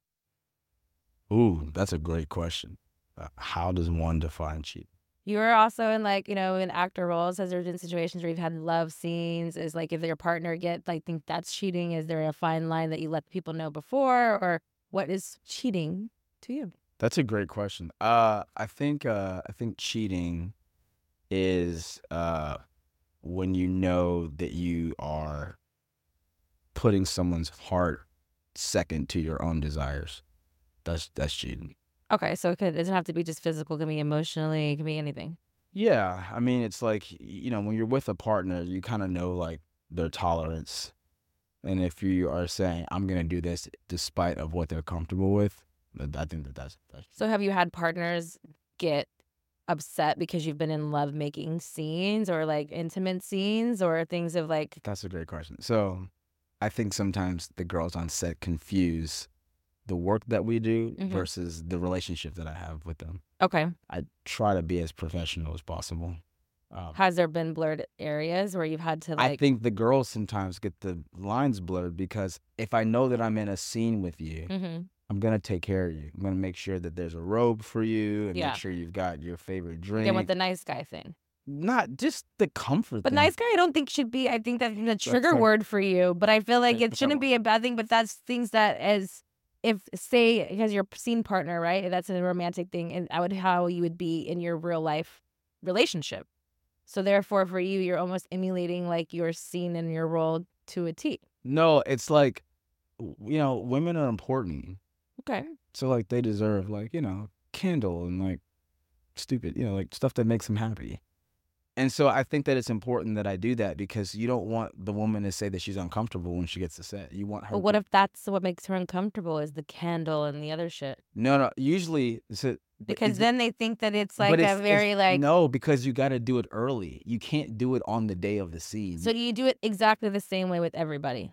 Ooh, that's a great question. Uh, how does one define cheating? You were also in like, you know, in actor roles. Has there been situations where you've had love scenes? Is like if your partner get like think that's cheating, is there a fine line that you let people know before? Or what is cheating to you? That's a great question. Uh, I think uh, I think cheating is uh, when you know that you are putting someone's heart second to your own desires. That's that's cheating. Okay, so it, could, it doesn't have to be just physical. It can be emotionally. It can be anything. Yeah, I mean, it's like y- you know, when you're with a partner, you kind of know like their tolerance, and if you are saying I'm gonna do this despite of what they're comfortable with, then I think that that's that's So have you had partners get upset because you've been in love making scenes or like intimate scenes or things of like That's a great question. So I think sometimes the girls on set confuse the work that we do Mhm. versus the relationship that I have with them. okay, I try to be as professional as possible. Um, has there been blurred areas where you've had to I like think the girls sometimes get the lines blurred because if I know that I'm in a scene with you, Mhm. I'm going to take care of you. I'm going to make sure that there's a robe for you and Yeah. make sure you've got your favorite drink. They want the nice guy thing. not just the comfort. But thing. nice guy, I don't think should be. I think that's the trigger fair. word for you. But I feel like Fair. it shouldn't be a bad thing. But that's things that as if say because your scene partner, right? That's a romantic thing, and I would how you would be in your real life relationship. So therefore, for you, you're almost emulating like your scene and your role to a T. No, it's like, you know, women are important. Okay. So like they deserve like, you know, candle and like stupid, you know, like stuff that makes them happy. And so I think that it's important that I do that because you don't want the woman to say that she's uncomfortable when she gets to set. You want her. But what to, if that's what makes her uncomfortable is the candle and the other shit? No, no. Usually, it's a, but Because it's- then they think that it's like but a it's- it's- very like. no, because you got to do it early. You can't do it on the day of the scene. So do you do it exactly the same way with everybody?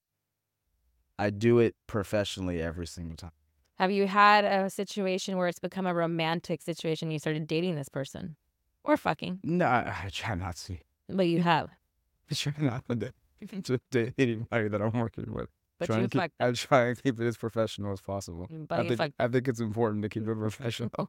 I do it professionally every single time. Have you had a situation where it's become a romantic situation? You started dating this person, or fucking, No, I, I try not to. but you have. I try not to date, to date anybody that I'm working with. But Try you and keep, fucked. I try and keep it as professional as possible. But I you think, fucked. I think it's important to keep it professional.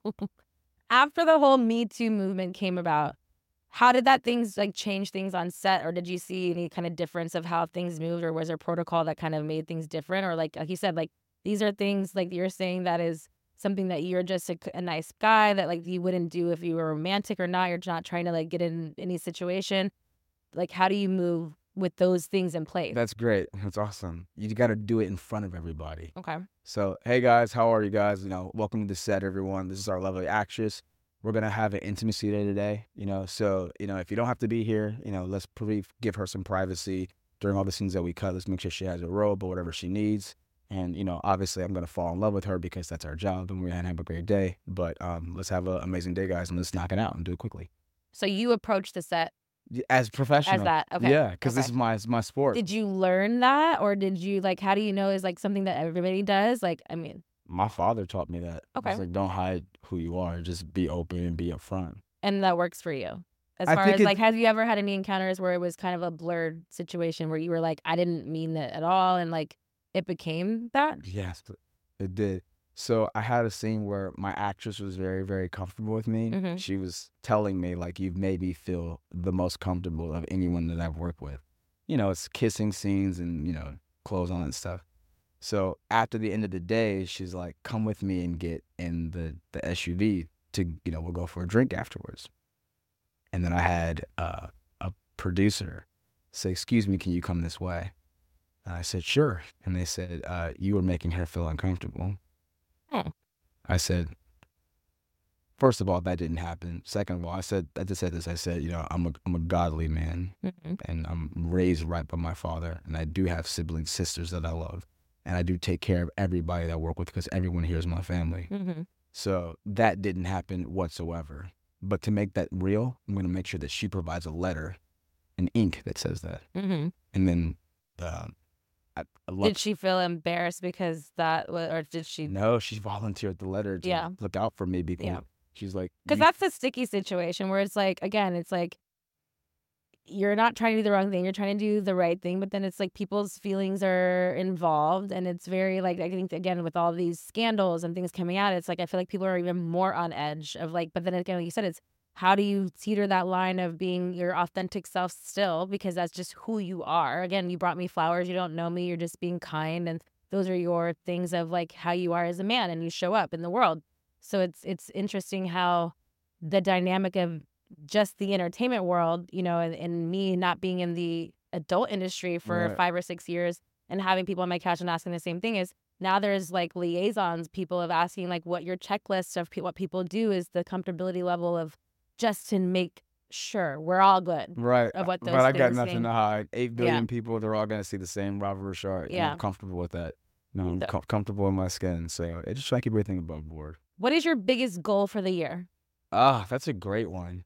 After the whole Me Too movement came about, how did that things like change things on set, or did you see any kind of difference of how things moved, or was there protocol that kind of made things different, or like like you said, like these are things like you're saying that is something that you're just a, a nice guy that like you wouldn't do if you were romantic or not. You're not trying to like get in any situation. Like how do you move with those things in place? That's great. That's awesome. You got to do it in front of everybody. Okay. So, hey guys, how are you guys? You know, welcome to the set, everyone. This is our lovely actress. We're gonna have an intimacy day today. You know, so you know, if you don't have to be here, you know, let's pre- give her some privacy during all the scenes that we cut. Let's make sure she has a robe or whatever she needs. And you know, obviously, I'm gonna fall in love with her because that's our job, and we're gonna have a great day. But um, let's have an amazing day, guys, and let's knock it out and do it quickly. So you approach the set As professional. as that. Okay. Yeah, because this Okay. is my my sport. Did you learn that, or did you like? How do you know is like something that everybody does? Like, I mean, My father taught me that. Okay. He's like, don't hide who you are. Just be open and be upfront. and that works for you. As I far think as it- like, have you ever had any encounters where it was kind of a blurred situation where you were like, I didn't mean that at all, and like it became that? Yes, it did. So I had a scene where my actress was very, very comfortable with me. Mhm. She was telling me, like, you've made me feel the most comfortable of anyone that I've worked with. You know, it's kissing scenes and, you know, clothes on and stuff. So after the end of the day, she's like, come with me and get in the, the S U V to, you know, we'll go for a drink afterwards. And then I had uh, a producer say, excuse me, can you come this way? And I said, sure. And they said, uh, you were making her feel uncomfortable. Hmm. I said, first of all, that didn't happen. Second of all, I said, I just said this. I said, you know, I'm a, I'm a godly man Mm-hmm. and I'm raised right by my father. And I do have siblings, sisters that I love. And I do take care of everybody that I work with because everyone here is my family. Mm-hmm. So that didn't happen whatsoever. But to make that real, I'm going to make sure that she provides a letter in ink that says that. Mm-hmm. And then, uh, I, I love, Did she feel embarrassed because that, wa- or did she? no, she volunteered the letter to Yeah. look out for me because Yeah. she's like, Because "You- that's a sticky situation where it's like, again, it's like you're not trying to do the wrong thing. You're trying to do the right thing. But then it's like people's feelings are involved. And it's very like, I think, again, with all these scandals and things coming out, it's like I feel like people are even more on edge of like, but then again, like you said, it's how do you teeter that line of being your authentic self still? Because that's just who you are. Again, you brought me flowers. You don't know me. You're just being kind. And those are your things of like how you are as a man and you show up in the world. So it's it's interesting how the dynamic of just the entertainment world, you know, and, and me not being in the adult industry for Right. five or six years and having people on my couch and asking the same thing is now there's like liaisons, people of asking like what your checklist of pe- what people do is the comfortability level of just to make sure we're all good. Right. of what but those I got things nothing think. to hide. Eight billion Yeah. people, they're all gonna see the same Robert Richard. And Yeah. I'm comfortable with that. No, I'm So- com- comfortable in my skin. So I just try to keep everything above board. What is your biggest goal for the year? Ah, that's a great one.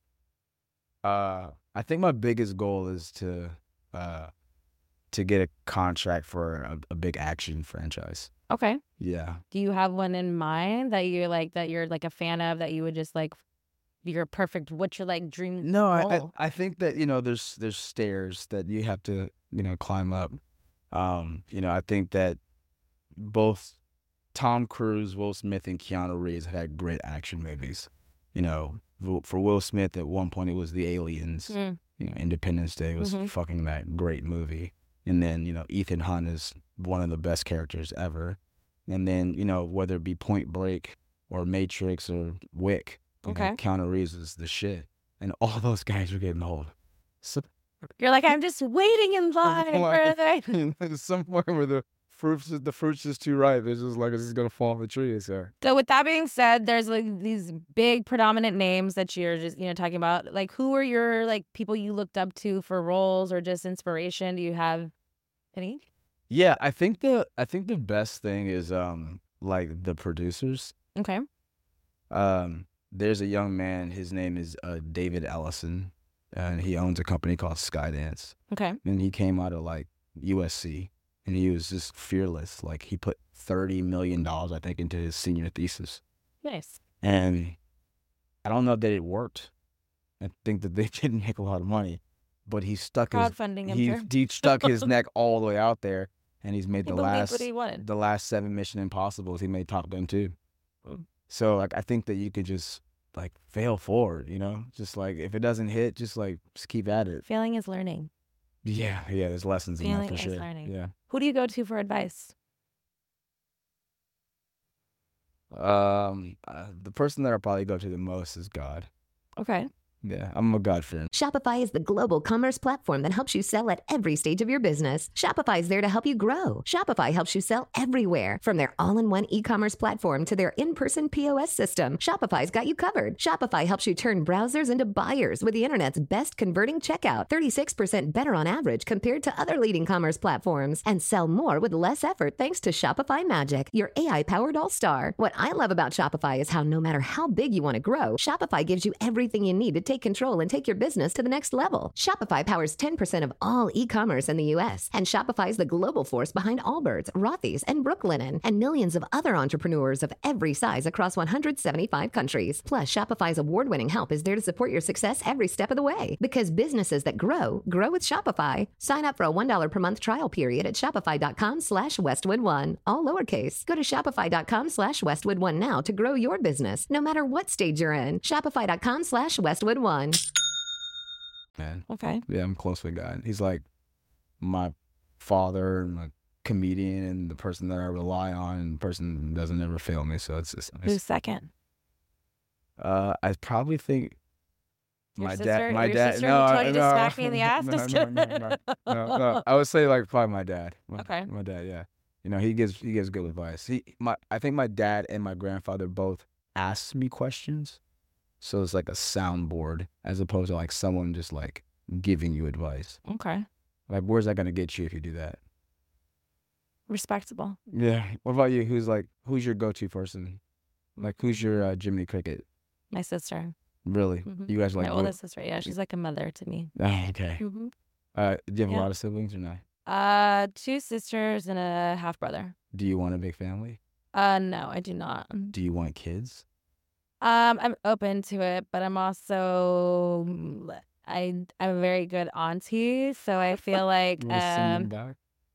Uh, I think my biggest goal is to uh to get a contract for a, a big action franchise. Okay. Yeah. Do you have one in mind that you're like that you're like a fan of that you would just like you're perfect what's your like dream No, I, I goal? I think that, you know, there's there's stairs that you have to, you know, climb up. Um, you know, I think that both Tom Cruise, Will Smith, and Keanu Reeves have had great action movies. You know, for Will Smith, at one point it was the Aliens. Mm. You know, Independence Day was Mhm. fucking that great movie. And then, you know, Ethan Hunt is one of the best characters ever. And then, you know, whether it be Point Break or Matrix or Wick, you Okay. know, Keanu Reeves is the shit. And all those guys are getting old. So, You're like, I'm just waiting in line for the... there's some point where the fruits, the fruits is too ripe. It's just like, it's just going to fall off the tree. So. So with that being said, there's like these big predominant names that you're just, you know, talking about. Like, who are your like people you looked up to for roles or just inspiration? Do you have any? Yeah, I think the I think the best thing is um like the producers. Okay. Um, there's a young man. His name is uh, David Ellison, and he owns a company called Skydance. Okay. And he came out of like U S C, and he was just fearless. Like he put thirty million dollars, I think, into his senior thesis. Nice. And I don't know that it worked. I think that they didn't make a lot of money, but he stuck his Crowdfunding, I'm he, sure. he stuck his neck all the way out there, and he's made He the believed last what he wanted. the last seven Mission Impossibles. He made Top Gun two. Mm. So like I think that you could just like fail forward, you know, just like if it doesn't hit, just like just keep at it. Failing is learning. Yeah, yeah. There's lessons in that Failing for is sure. learning. Yeah. Who do you go to for advice? Um, uh, the person that I probably go to the most is God. Okay. Yeah, I'm a God fan. Shopify is the global commerce platform that helps you sell at every stage of your business. Shopify is there to help you grow. Shopify helps you sell everywhere, from their all-in-one e-commerce platform to their in-person P O S system. Shopify's got you covered. Shopify helps you turn browsers into buyers with the internet's best converting checkout, thirty-six percent better on average compared to other leading commerce platforms, and sell more with less effort thanks to Shopify Magic, your A I-powered all-star. What I love about Shopify is how no matter how big you want to grow, Shopify gives you everything you need to take control and take your business to the next level. Shopify powers ten percent of all e-commerce in the U S, and Shopify is the global force behind Allbirds, Rothy's, and Brooklinen, and millions of other entrepreneurs of every size across one hundred seventy-five countries. Plus, Shopify's award-winning help is there to support your success every step of the way. Because businesses that grow, grow with Shopify. Sign up for a one dollar per month trial period at shopify.com slash Westwood One. All lowercase. Go to shopify.com slash Westwood One now to grow your business, no matter what stage you're in. Shopify.com slash Westwood One. Man. Okay. Yeah, I'm close with God. He's like my father and my comedian and the person that I rely on and the person that doesn't ever fail me. So it's just Who's nice. second? Uh, I probably think Your my sister- dad. My your dad. sister No, who told you to no, smack me in the ass? No, Just no, kidding. no, no, no, no. I would say like probably my dad. My, Okay. My dad. Yeah. You know, he gives he gives good advice. He my I think my dad and my grandfather both asked me questions. So it's like a soundboard as opposed to like someone just like giving you advice. Okay. Like, where's that gonna get you if you do that? Respectable. Yeah. What about you? Who's like, who's your go-to person? Like, who's your uh, Jiminy Cricket? My sister. Really? Mhm. You guys are like, My real- oldest sister. Yeah, she's like a mother to me. Oh, okay. Mm-hmm. Uh, do you have Yeah. a lot of siblings or not? Uh, two sisters and a half brother. Do you want a big family? Uh, no, I do not. Do you want kids? Um, I'm open to it, but I'm also I I'm a very good auntie, so I feel like You wanna send them um back?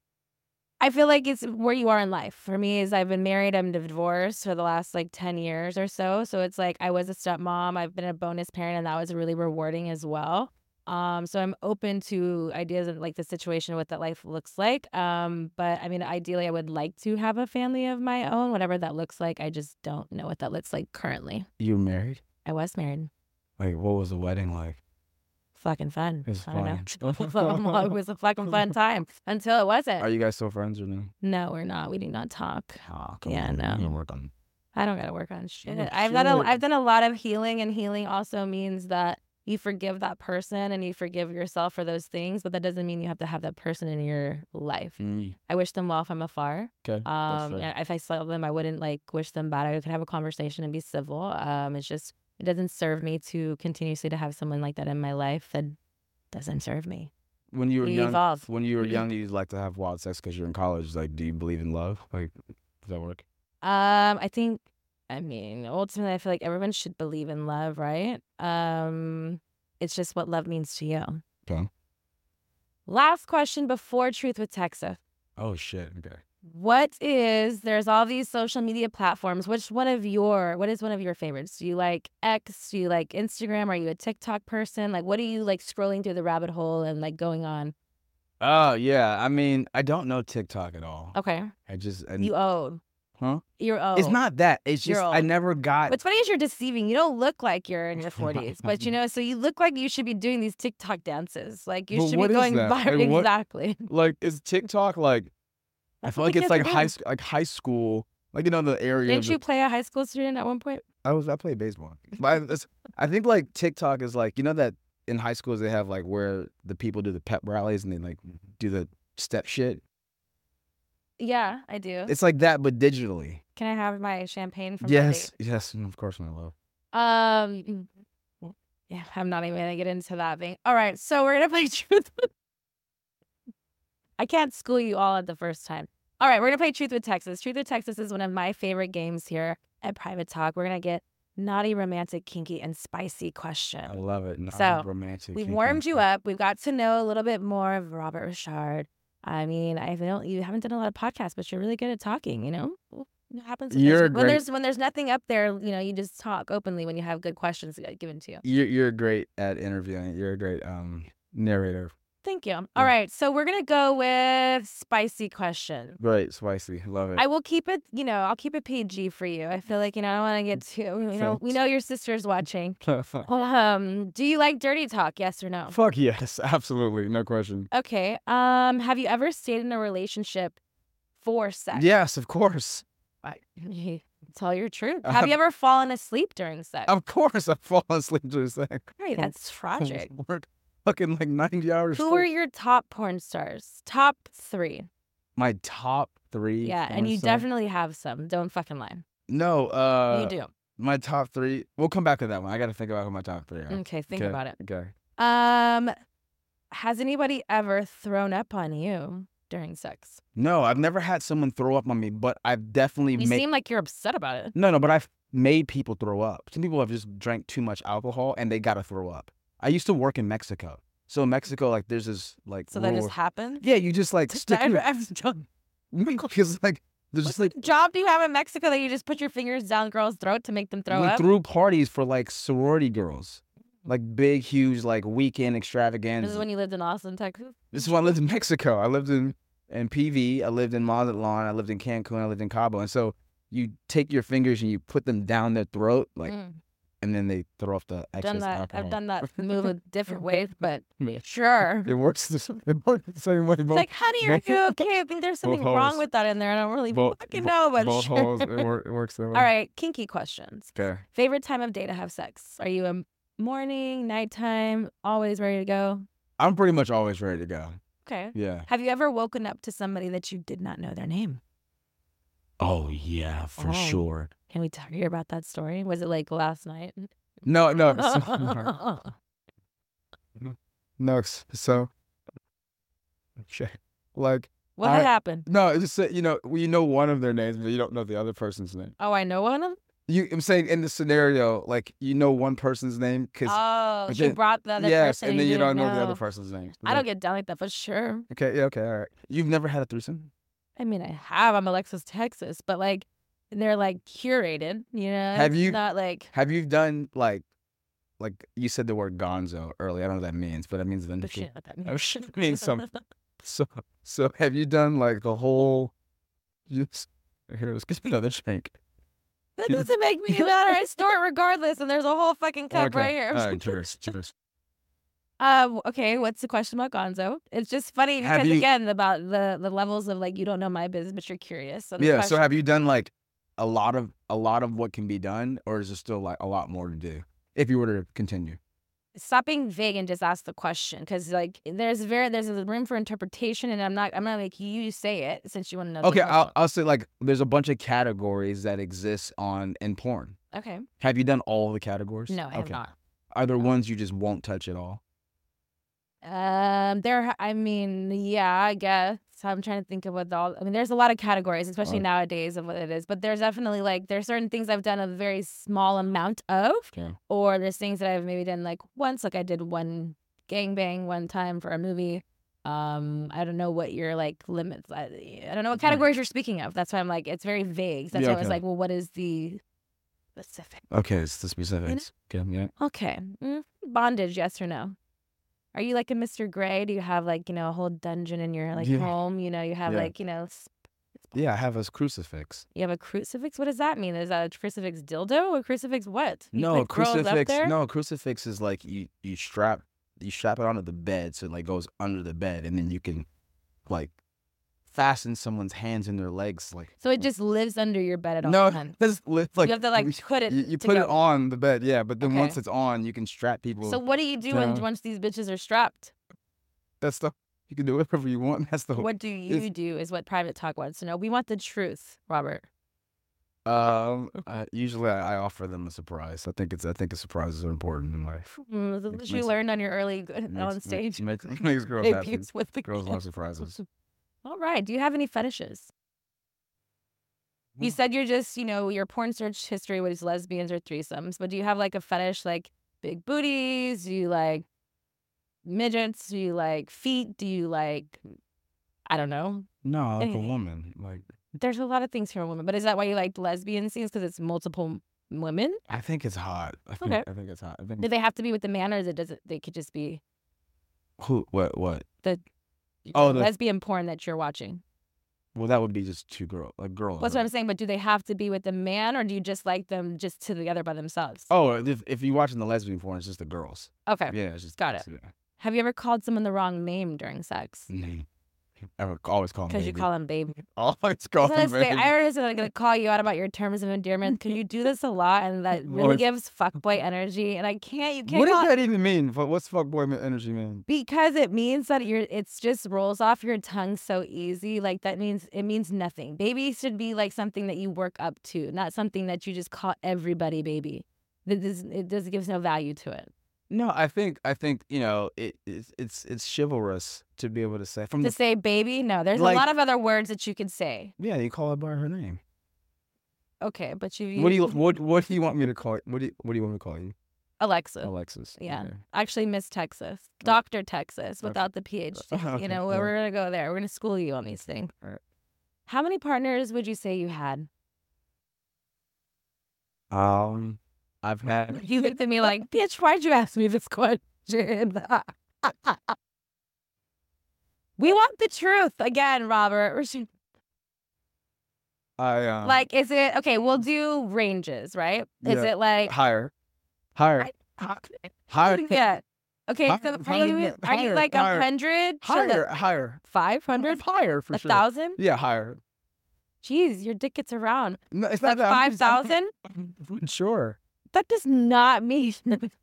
I feel like it's where you are in life. For me, is I've been married, I'm divorced for the last like ten years or so. So it's like I was a stepmom, I've been a bonus parent, and that was really rewarding as well. Um, so I'm open to ideas of like the situation, what that life looks like. Um, but I mean, ideally, I would like to have a family of my own, whatever that looks like. I just don't know what that looks like currently. You married? I was married. Like, what was the wedding like? Fucking fun. It was I don't know. fun. It was a fucking fun time until it wasn't. Are you guys still friends or no? No, we're not. We do not talk. Oh, come Yeah, on. no. You work on. I don't gotta work on shit. Oh, I've done a, shit. I've done a lot of healing, and healing also means that you forgive that person and you forgive yourself for those things, but that doesn't mean you have to have that person in your life. Mm, I wish them well if I'm afar. okay. that's Um, fair. yeah, if I saw them, I wouldn't like wish them bad. I could have a conversation and be civil. Um, it's just it doesn't serve me to continuously to have someone like that in my life that doesn't serve me. When you were you young, evolve. when you were young, you like to have wild sex because you're in college. Like, do you believe in love? Like, does that work? Um, I think, I mean, ultimately, I feel like everyone should believe in love, right? Um, it's just what love means to you. Okay. Last question before Truth with Texas. Oh shit. Okay. What is, there's all these social media platforms. Which one of your, what is one of your favorites? Do you like X? Do you like Instagram? Are you a TikTok person? Like, what are you like scrolling through the rabbit hole and like going on? Oh, yeah. I mean, I don't know TikTok at all. Okay. I just, I, You old. huh? You're old. It's not that. It's You're just, I old. never got. What's funny is you're deceiving. You don't look like you're in your forties, but you know, so you look like you should be doing these TikTok dances. Like you But should what be is going that? viral. Like, what- Exactly. Like, is TikTok like, I That's feel what like the it's kids like are high, doing. sc- like high school, like, you know, the area. Didn't of you the- play a high school student at one point? I was, I played baseball. But I, that's- I think like TikTok is like, you know, that in high schools they have like where the people do the pep rallies and they like do the step shit. Yeah, I do. It's like that, but digitally. Can I have my champagne from Yes, yes, of course, my love. my date? Um, yeah, I'm not even gonna get into that thing. All right, so we're gonna play Truth with. I can't school you all at the first time. All right, we're gonna play Truth with Texas. Truth with Texas is one of my favorite games here at Private Talk. We're gonna get naughty, romantic, kinky, and spicy question. I love it. Not So, romantic. We've kinky warmed you stuff. up. We've got to know a little bit more of Robert Richard. I mean, I don't. You haven't done a lot of podcasts, but you're really good at talking. You know, it happens. You're when great. there's when there's nothing up there. You know, you just talk openly when you have good questions given to you. You're you're great at interviewing. You're a great um narrator. Thank you. All right, so we're gonna go with spicy question. Great, spicy. Love it. I will keep it. You know, I'll keep it P G for you. I feel like you know I don't want to get too. You know, we know your sister's watching. Um, do you like dirty talk? Yes or no? Fuck yes, absolutely, no question. Okay. Um, have you ever stayed in a relationship for sex? Yes, of course. Tell your truth. Have you ever fallen asleep during sex? Of course, I've fallen asleep to this thing. Right, that's tragic. Work fucking like ninety hours. Who straight. are your top porn stars? Top three. My top three. Yeah, and porn you stars? definitely have some. Don't fucking lie. No, uh, you do. My top three. We'll come back to that one. I got to think about who my top three are. Okay, think okay. about it. Okay. Um, has anybody ever thrown up on you during sex? No, I've never had someone throw up on me, but I've definitely You made. seem like you're upset about it. No, no, but I've made people throw up. Some people have just drank too much alcohol and they gotta throw up. I used to work in Mexico, so in Mexico, like, there's this like. So that rule- just happened? Yeah, you just like stick. I've- your- I've- Because like there's just like What job do you have in Mexico that you just put your fingers down girls' throat to make them throw we up? threw parties for like sorority girls, like big, huge, like weekend extravaganzas. This is when you lived in Austin, Texas? This is when I lived in Mexico. I lived in in P V. I lived in Mazatlan. I lived in Cancun. I lived in Cabo. And so you take your fingers and you put them down their throat, like, Mm. and then they throw off the excess Done that. alcohol. I've done that move a different way, but sure. It works the same, it works the same way. It's Both, like, honey, are both- you okay? I think there's both something wrong holes. with that in there. I don't really both- fucking bo- know, but both sure. holes, it, wor- it that way. All right, kinky questions. Okay. Favorite time of day to have sex? Are you a morning, nighttime, always ready to go? I'm pretty much always ready to go. Okay. Yeah. Have you ever woken up to somebody that you did not know their name? Oh yeah, for Oh. sure. Can we talk hear about that story? Was it like last night? No, no, so, no. So, okay, like What I- happened? no, it's just that, you know, well, you know one of their names, but you don't know the other person's name. Oh, I know one of them? You, I'm saying in the scenario, like you know one person's name because Oh, but she then- brought the other yes, person. and then you didn't don't know the other person's name. I don't get down like that, but sure. Okay, yeah, okay, all right. You've never had a threesome? I mean, I have. I'm Alexis, Texas, but like, they're like curated, you know? Have It's you- Not like, Have you done like, like you said the word gonzo earlier? I don't know what that means, but it means the but shit, what that Oh, means. shit, it means something. So, so have you done like the whole? Just here, let's get another drink. That doesn't make me matter. I store it regardless, and there's a whole fucking cup Okay, right here. All right, cheers, cheers. Um, okay, what's the question about Gonzo? It's just funny Have because you- again about the the levels of like you don't know my business, but you're curious. So the Yeah. question, So have you done like a lot of a lot of what can be done, or is there still like a lot more to do if you were to continue? stop being vague and just ask the question because like there's very there's a room for interpretation, and I'm not I'm not like you say it since you want to know. the Okay, I'll question. I'll say like there's a bunch of categories that exist on in porn. Okay. Have you done all the categories? No, I have Okay. not. Are there ones you just won't touch at all? Um, there. I mean, yeah, I guess. I'm trying to think of what all. I mean, there's a lot of categories, especially Oh. nowadays, of what it is. But there's definitely like there's certain things I've done a very small amount of, Okay. or there's things that I've maybe done like once. Like I did one gangbang one time for a movie. Um, I don't know what your like limits. I, I don't know what categories you're speaking of. That's why I'm like, it's very vague. That's Yeah, why I was okay. like, well, what is the specific? Okay, it's the specifics. Okay, yeah. Okay, mm, bondage, yes or no? Are you like a Mister Gray? Do you have like you know a whole dungeon in your like Yeah. home? You know, you have Yeah. like you know, s- Yeah, I have a crucifix. you have a crucifix. What does that mean? Is that a crucifix dildo or crucifix what? You No, put girls up crucifix. there? No, crucifix is like you you strap you strap it onto the bed so it like goes under the bed, and then you can like fasten someone's hands and their legs. Like So it just lives under your bed at all no, times. this li- like you have to like you, put it. you, you to put go. it on the bed, yeah. But then Okay. once it's on, you can strap people. So what do you do when down. once these bitches are strapped? That's the you can do whatever you want. That's the What do you it's- do is what Private Talk wants to know. We want the truth, Robert. um. I, usually, I, I offer them a surprise. I think it's I think surprises are important in life. Mm, the Makes- you makes- learned on your early good on Makes- stage. makes, makes girls happy. debuts with the Girls love surprises. All right. Do you have any fetishes? You Mm. said you're just, you know, your porn search history was lesbians or threesomes, but do you have like a fetish like big booties? Do you like midgets? Do you like feet? Do you like, I don't know. No, I like a Anything. woman. Like There's a lot of things for a woman, but is that why you like lesbian scenes? Because it's multiple women? I think it's hot. I think Okay. I think it's hot. I think Do they have to be with the man, or is it does it? They could just be who what what? the Oh, the- lesbian porn that you're watching. Well, that would be just two girls, like girl. and That's what girl. I'm saying. But do they have to be with the man, or do you just like them just together by themselves? Oh, if if you're watching the lesbian porn, it's just the girls. Okay. Yeah, it's just Got it. Yeah. Have you ever called someone the wrong name during sex? Mhm. I would always call them Because you baby. call them baby. always call I was them gonna say, baby. I already said I'm gonna call you out about your terms of endearment. Can you do this a lot? And that really Always- gives fuckboy energy. And I can't. You can't. What call does it- that even mean? Fu- What's fuckboy me- energy mean? Because it means that you're. It's just rolls off your tongue so easy. Like that means it means nothing. Baby should be like something that you work up to, not something that you just call everybody baby. That does it does gives no value to it. No, I think I think you know it, it's it's it's chivalrous to be able to say from To the say baby, no. There's Like- a lot of other words that you could say. yeah. You call her by her name. Okay, but you. What do you what what do you want me to call? What do you, what do you want me to call you? Alexa. Alexis. Yeah. Okay. Actually, Miss Texas, Doctor Texas, Okay. without the PhD. Okay, You know, yeah. we're gonna go there. We're gonna school you on these things. Alright. How many partners would you say you had? Um, I've had You looked at me like, bitch, why'd you ask me this question? We want the truth again, Robert. We're sh- I um Like, is it okay? We'll do ranges, right? Is Yeah. it like higher, higher, I- higher, yeah? Okay, Higher, so are higher, you are you higher, like a higher, hundred? higher, higher, Five hundred? higher for A sure. thousand? Yeah, higher. Jeez, your dick gets around. No, it's Like not that. I'm five just- I'm- thousand? I'm Sure. That does not mean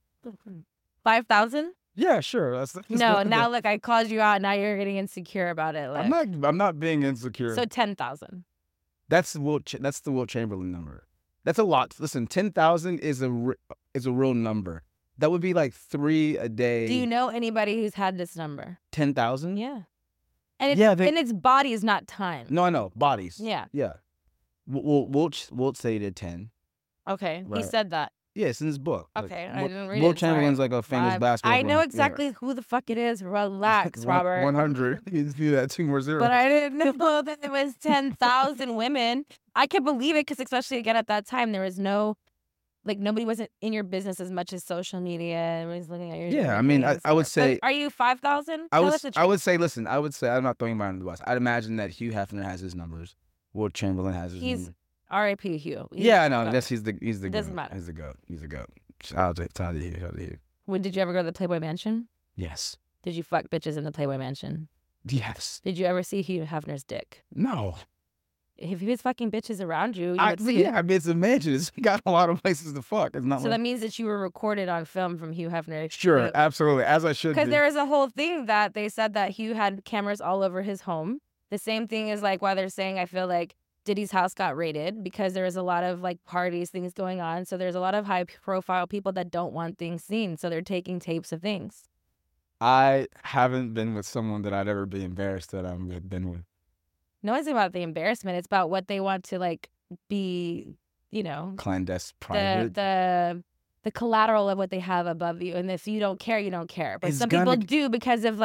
five thousand. Yeah, sure. That's, that's No, not now the- look, I called you out. Now you're getting insecure about it. Like, I'm not. I'm not being insecure. so ten thousand. That's Will. Ch- that's the Will Chamberlain number. That's a lot. Listen, ten thousand is a re- is a real number. That would be like three a day. Do you know anybody who's had this number? ten thousand? Yeah. And it's, Yeah, they- and its body is not time. No, I know bodies. Yeah. Yeah. We'll we'll we'll say he did ten. Okay. He Right. said that. Yeah, it's in his book. Like, Okay. I Will- didn't read Will it. sorry. Chamberlain's like a famous I- basketball I know player. exactly who the fuck it is. Relax, Robert. One hundred. You see that two more zeros. But I didn't know that it was ten thousand women. I can believe it because, especially again at that time, there was no, like, nobody wasn't in your business as much as social media. Everybody's looking at your. Yeah, I different mean, I- things. I would But say- are you five thousand? I would I would say, listen, I would say I'm not throwing mine under the bus. I'd imagine that Hugh Hefner has his numbers. Will Chamberlain has his He's numbers. R I P Hugh. He's- Yeah, I know. That's he's the he's the It doesn't goat. matter. He's the goat. He's the goat. Shout out to shout out to Hugh. Shout out to Hugh. When did you ever go to the Playboy Mansion? Yes. Did you fuck bitches in the Playboy Mansion? Yes. Did you ever see Hugh Hefner's dick? No. If he was fucking bitches around you, you I, would see it. yeah, I mean, it's a mansion. It's got a lot of places to fuck. It's not So like, that means that you were recorded on film from Hugh Hefner. sure, absolutely, as I should Because be. there was a whole thing that they said that Hugh had cameras all over his home. The same thing is like why they're saying I feel like Diddy's house got raided because there was a lot of like parties, things going on. So there's a lot of high profile people that don't want things seen. So they're taking tapes of things. I haven't been with someone that I'd ever be embarrassed that I've been with. No one's about the embarrassment. It's about what they want to like be, you know, Clandestine, the private. the the collateral of what they have above you. And if you don't care, you don't care. But It's some gonna- people do because of like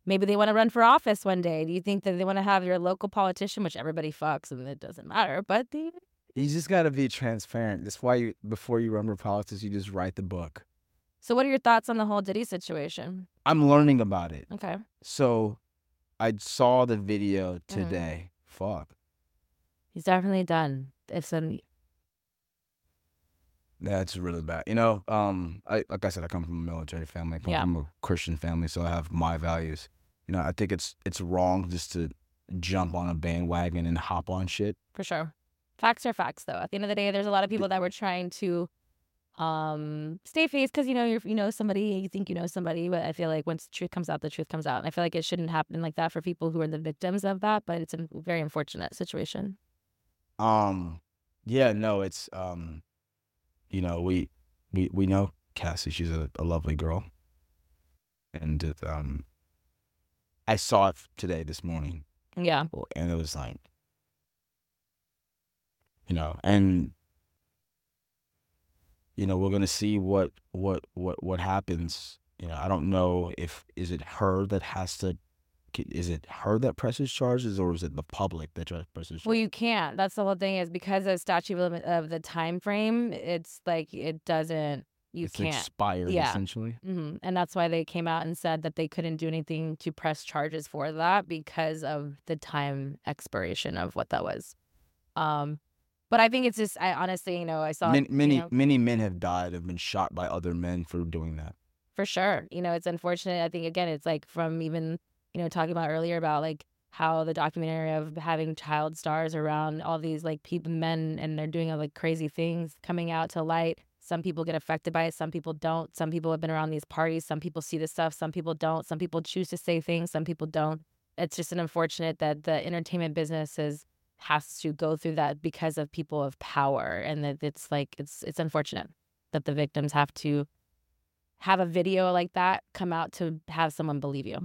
maybe they want to run for office one day. Do you think that they want to have your local politician, which everybody fucks and it doesn't matter, but they... You just got to be transparent. That's why you, before you run for politics, you just write the book. So what are your thoughts on the whole Diddy situation? I'm learning about it. Okay. So I saw the video today. Mm-hmm. Fuck. He's definitely done. If some... That's really bad. You know, um, I like I said, I come from a military family. I come yeah. from a Christian family, so I have my values. You know, I think it's it's wrong just to jump on a bandwagon and hop on shit. For sure. Facts are facts, though. At the end of the day, there's a lot of people that were trying to um, stay face because, you know, you're, you know somebody, you think you know somebody, but I feel like once the truth comes out, the truth comes out. And I feel like it shouldn't happen like that for people who are the victims of that, but it's a very unfortunate situation. Um, yeah, no, it's... Um, You know, we we we know Cassie. She's a, a lovely girl, and it, um, I saw it today this morning. Yeah, and it was like, you know, and you know, we're gonna see what what what what happens. You know, I don't know if is it her that has to. Is it her that presses charges, or is it the public that presses charges? Well, you can't. That's the whole thing. Is because of statute of, of the time frame. It's like it doesn't. You it's can't. expired, yeah. essentially. Mm-hmm. And that's why they came out and said that they couldn't do anything to press charges for that because of the time expiration of what that was. Um, but I think it's just. I honestly, you know, I saw many many, you know, many men have died, have been shot by other men for doing that. For sure. You know, it's unfortunate. I think again, it's like from even. You know, talking about earlier about like how the documentary of having child stars around all these like people, men, and they're doing like crazy things coming out to light. Some people get affected by it. Some people don't. Some people have been around these parties. Some people see this stuff. Some people don't. Some people choose to say things. Some people don't. It's just an unfortunate that the entertainment business is, has to go through that because of people of power. And that it's like, it's, it's unfortunate that the victims have to have a video like that come out to have someone believe you.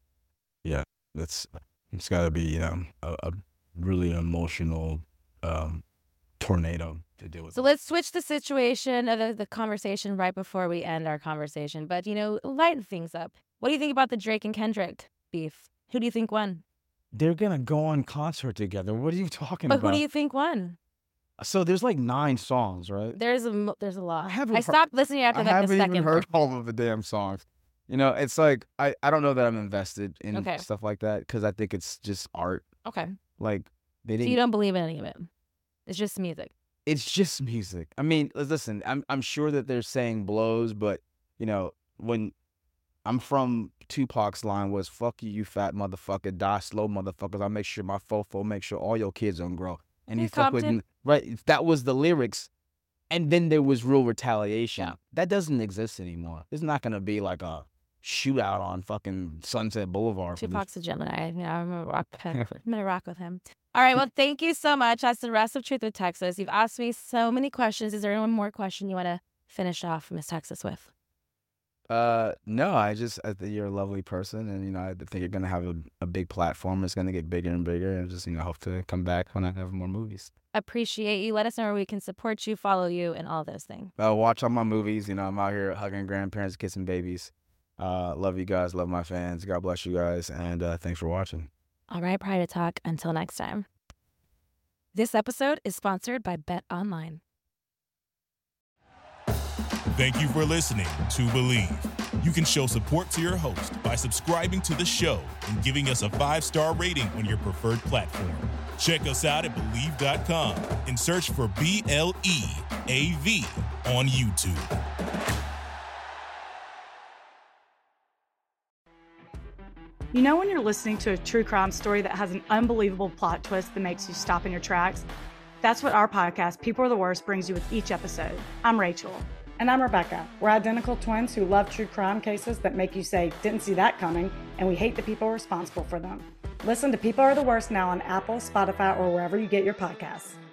Yeah, that's it's got to be you know a, a really emotional um, tornado to deal with. So let's switch the situation of the, the conversation right before we end our conversation. But you know, lighten things up. What do you think about the Drake and Kendrick beef? Who do you think won? They're gonna go on concert together. What are you talking but about? But who do you think won? So there's like nine songs, right? There's a there's a lot. I haven't. I stopped listening after I like haven't the second. even heard part. all of the damn songs. You know, it's like, I, I don't know that I'm invested in okay. stuff like that because I think it's just art. Okay. Like, they didn't... So you don't believe in any of it? It's just music? It's just music. I mean, listen, I'm I'm sure that they're saying blows, but, you know, when I'm from Tupac's line was, fuck you, you fat motherfucker, die slow motherfuckers, I'll make sure my fofo make sure all your kids don't grow. And he fuck with... Right, that was the lyrics. And then there was real retaliation. Yeah. That doesn't exist anymore. There's not going to be like a shootout on fucking Sunset Boulevard. Tupac's a Gemini. Yeah, I'm gonna rock with him. I'm gonna rock with him. All right. Well, thank you so much. That's the rest of Truth with Texas. You've asked me so many questions. Is there one more question you want to finish off Miss Texas with? Uh, no. I just I think you're a lovely person, and you know I think you're gonna have a, a big platform. It's gonna get bigger and bigger, and just you know hope to come back when I have more movies. Appreciate you. Let us know where we can support you, follow you, and all those things. Uh, watch all my movies. You know I'm out here hugging grandparents, kissing babies. Uh, love you guys. Love my fans. God bless you guys. And uh, thanks for watching. All right, Private Talk. Until next time. This episode is sponsored by Bet Online. Thank you for listening to Believe. You can show support to your host by subscribing to the show and giving us a five-star rating on your preferred platform. Check us out at Believe dot com and search for B L E A V on YouTube. You know when you're listening to a true crime story that has an unbelievable plot twist that makes you stop in your tracks? That's what our podcast, People Are the Worst, brings you with each episode. I'm Rachel. And I'm Rebecca. We're identical twins who love true crime cases that make you say, didn't see that coming, and we hate the people responsible for them. Listen to People Are the Worst now on Apple, Spotify, or wherever you get your podcasts.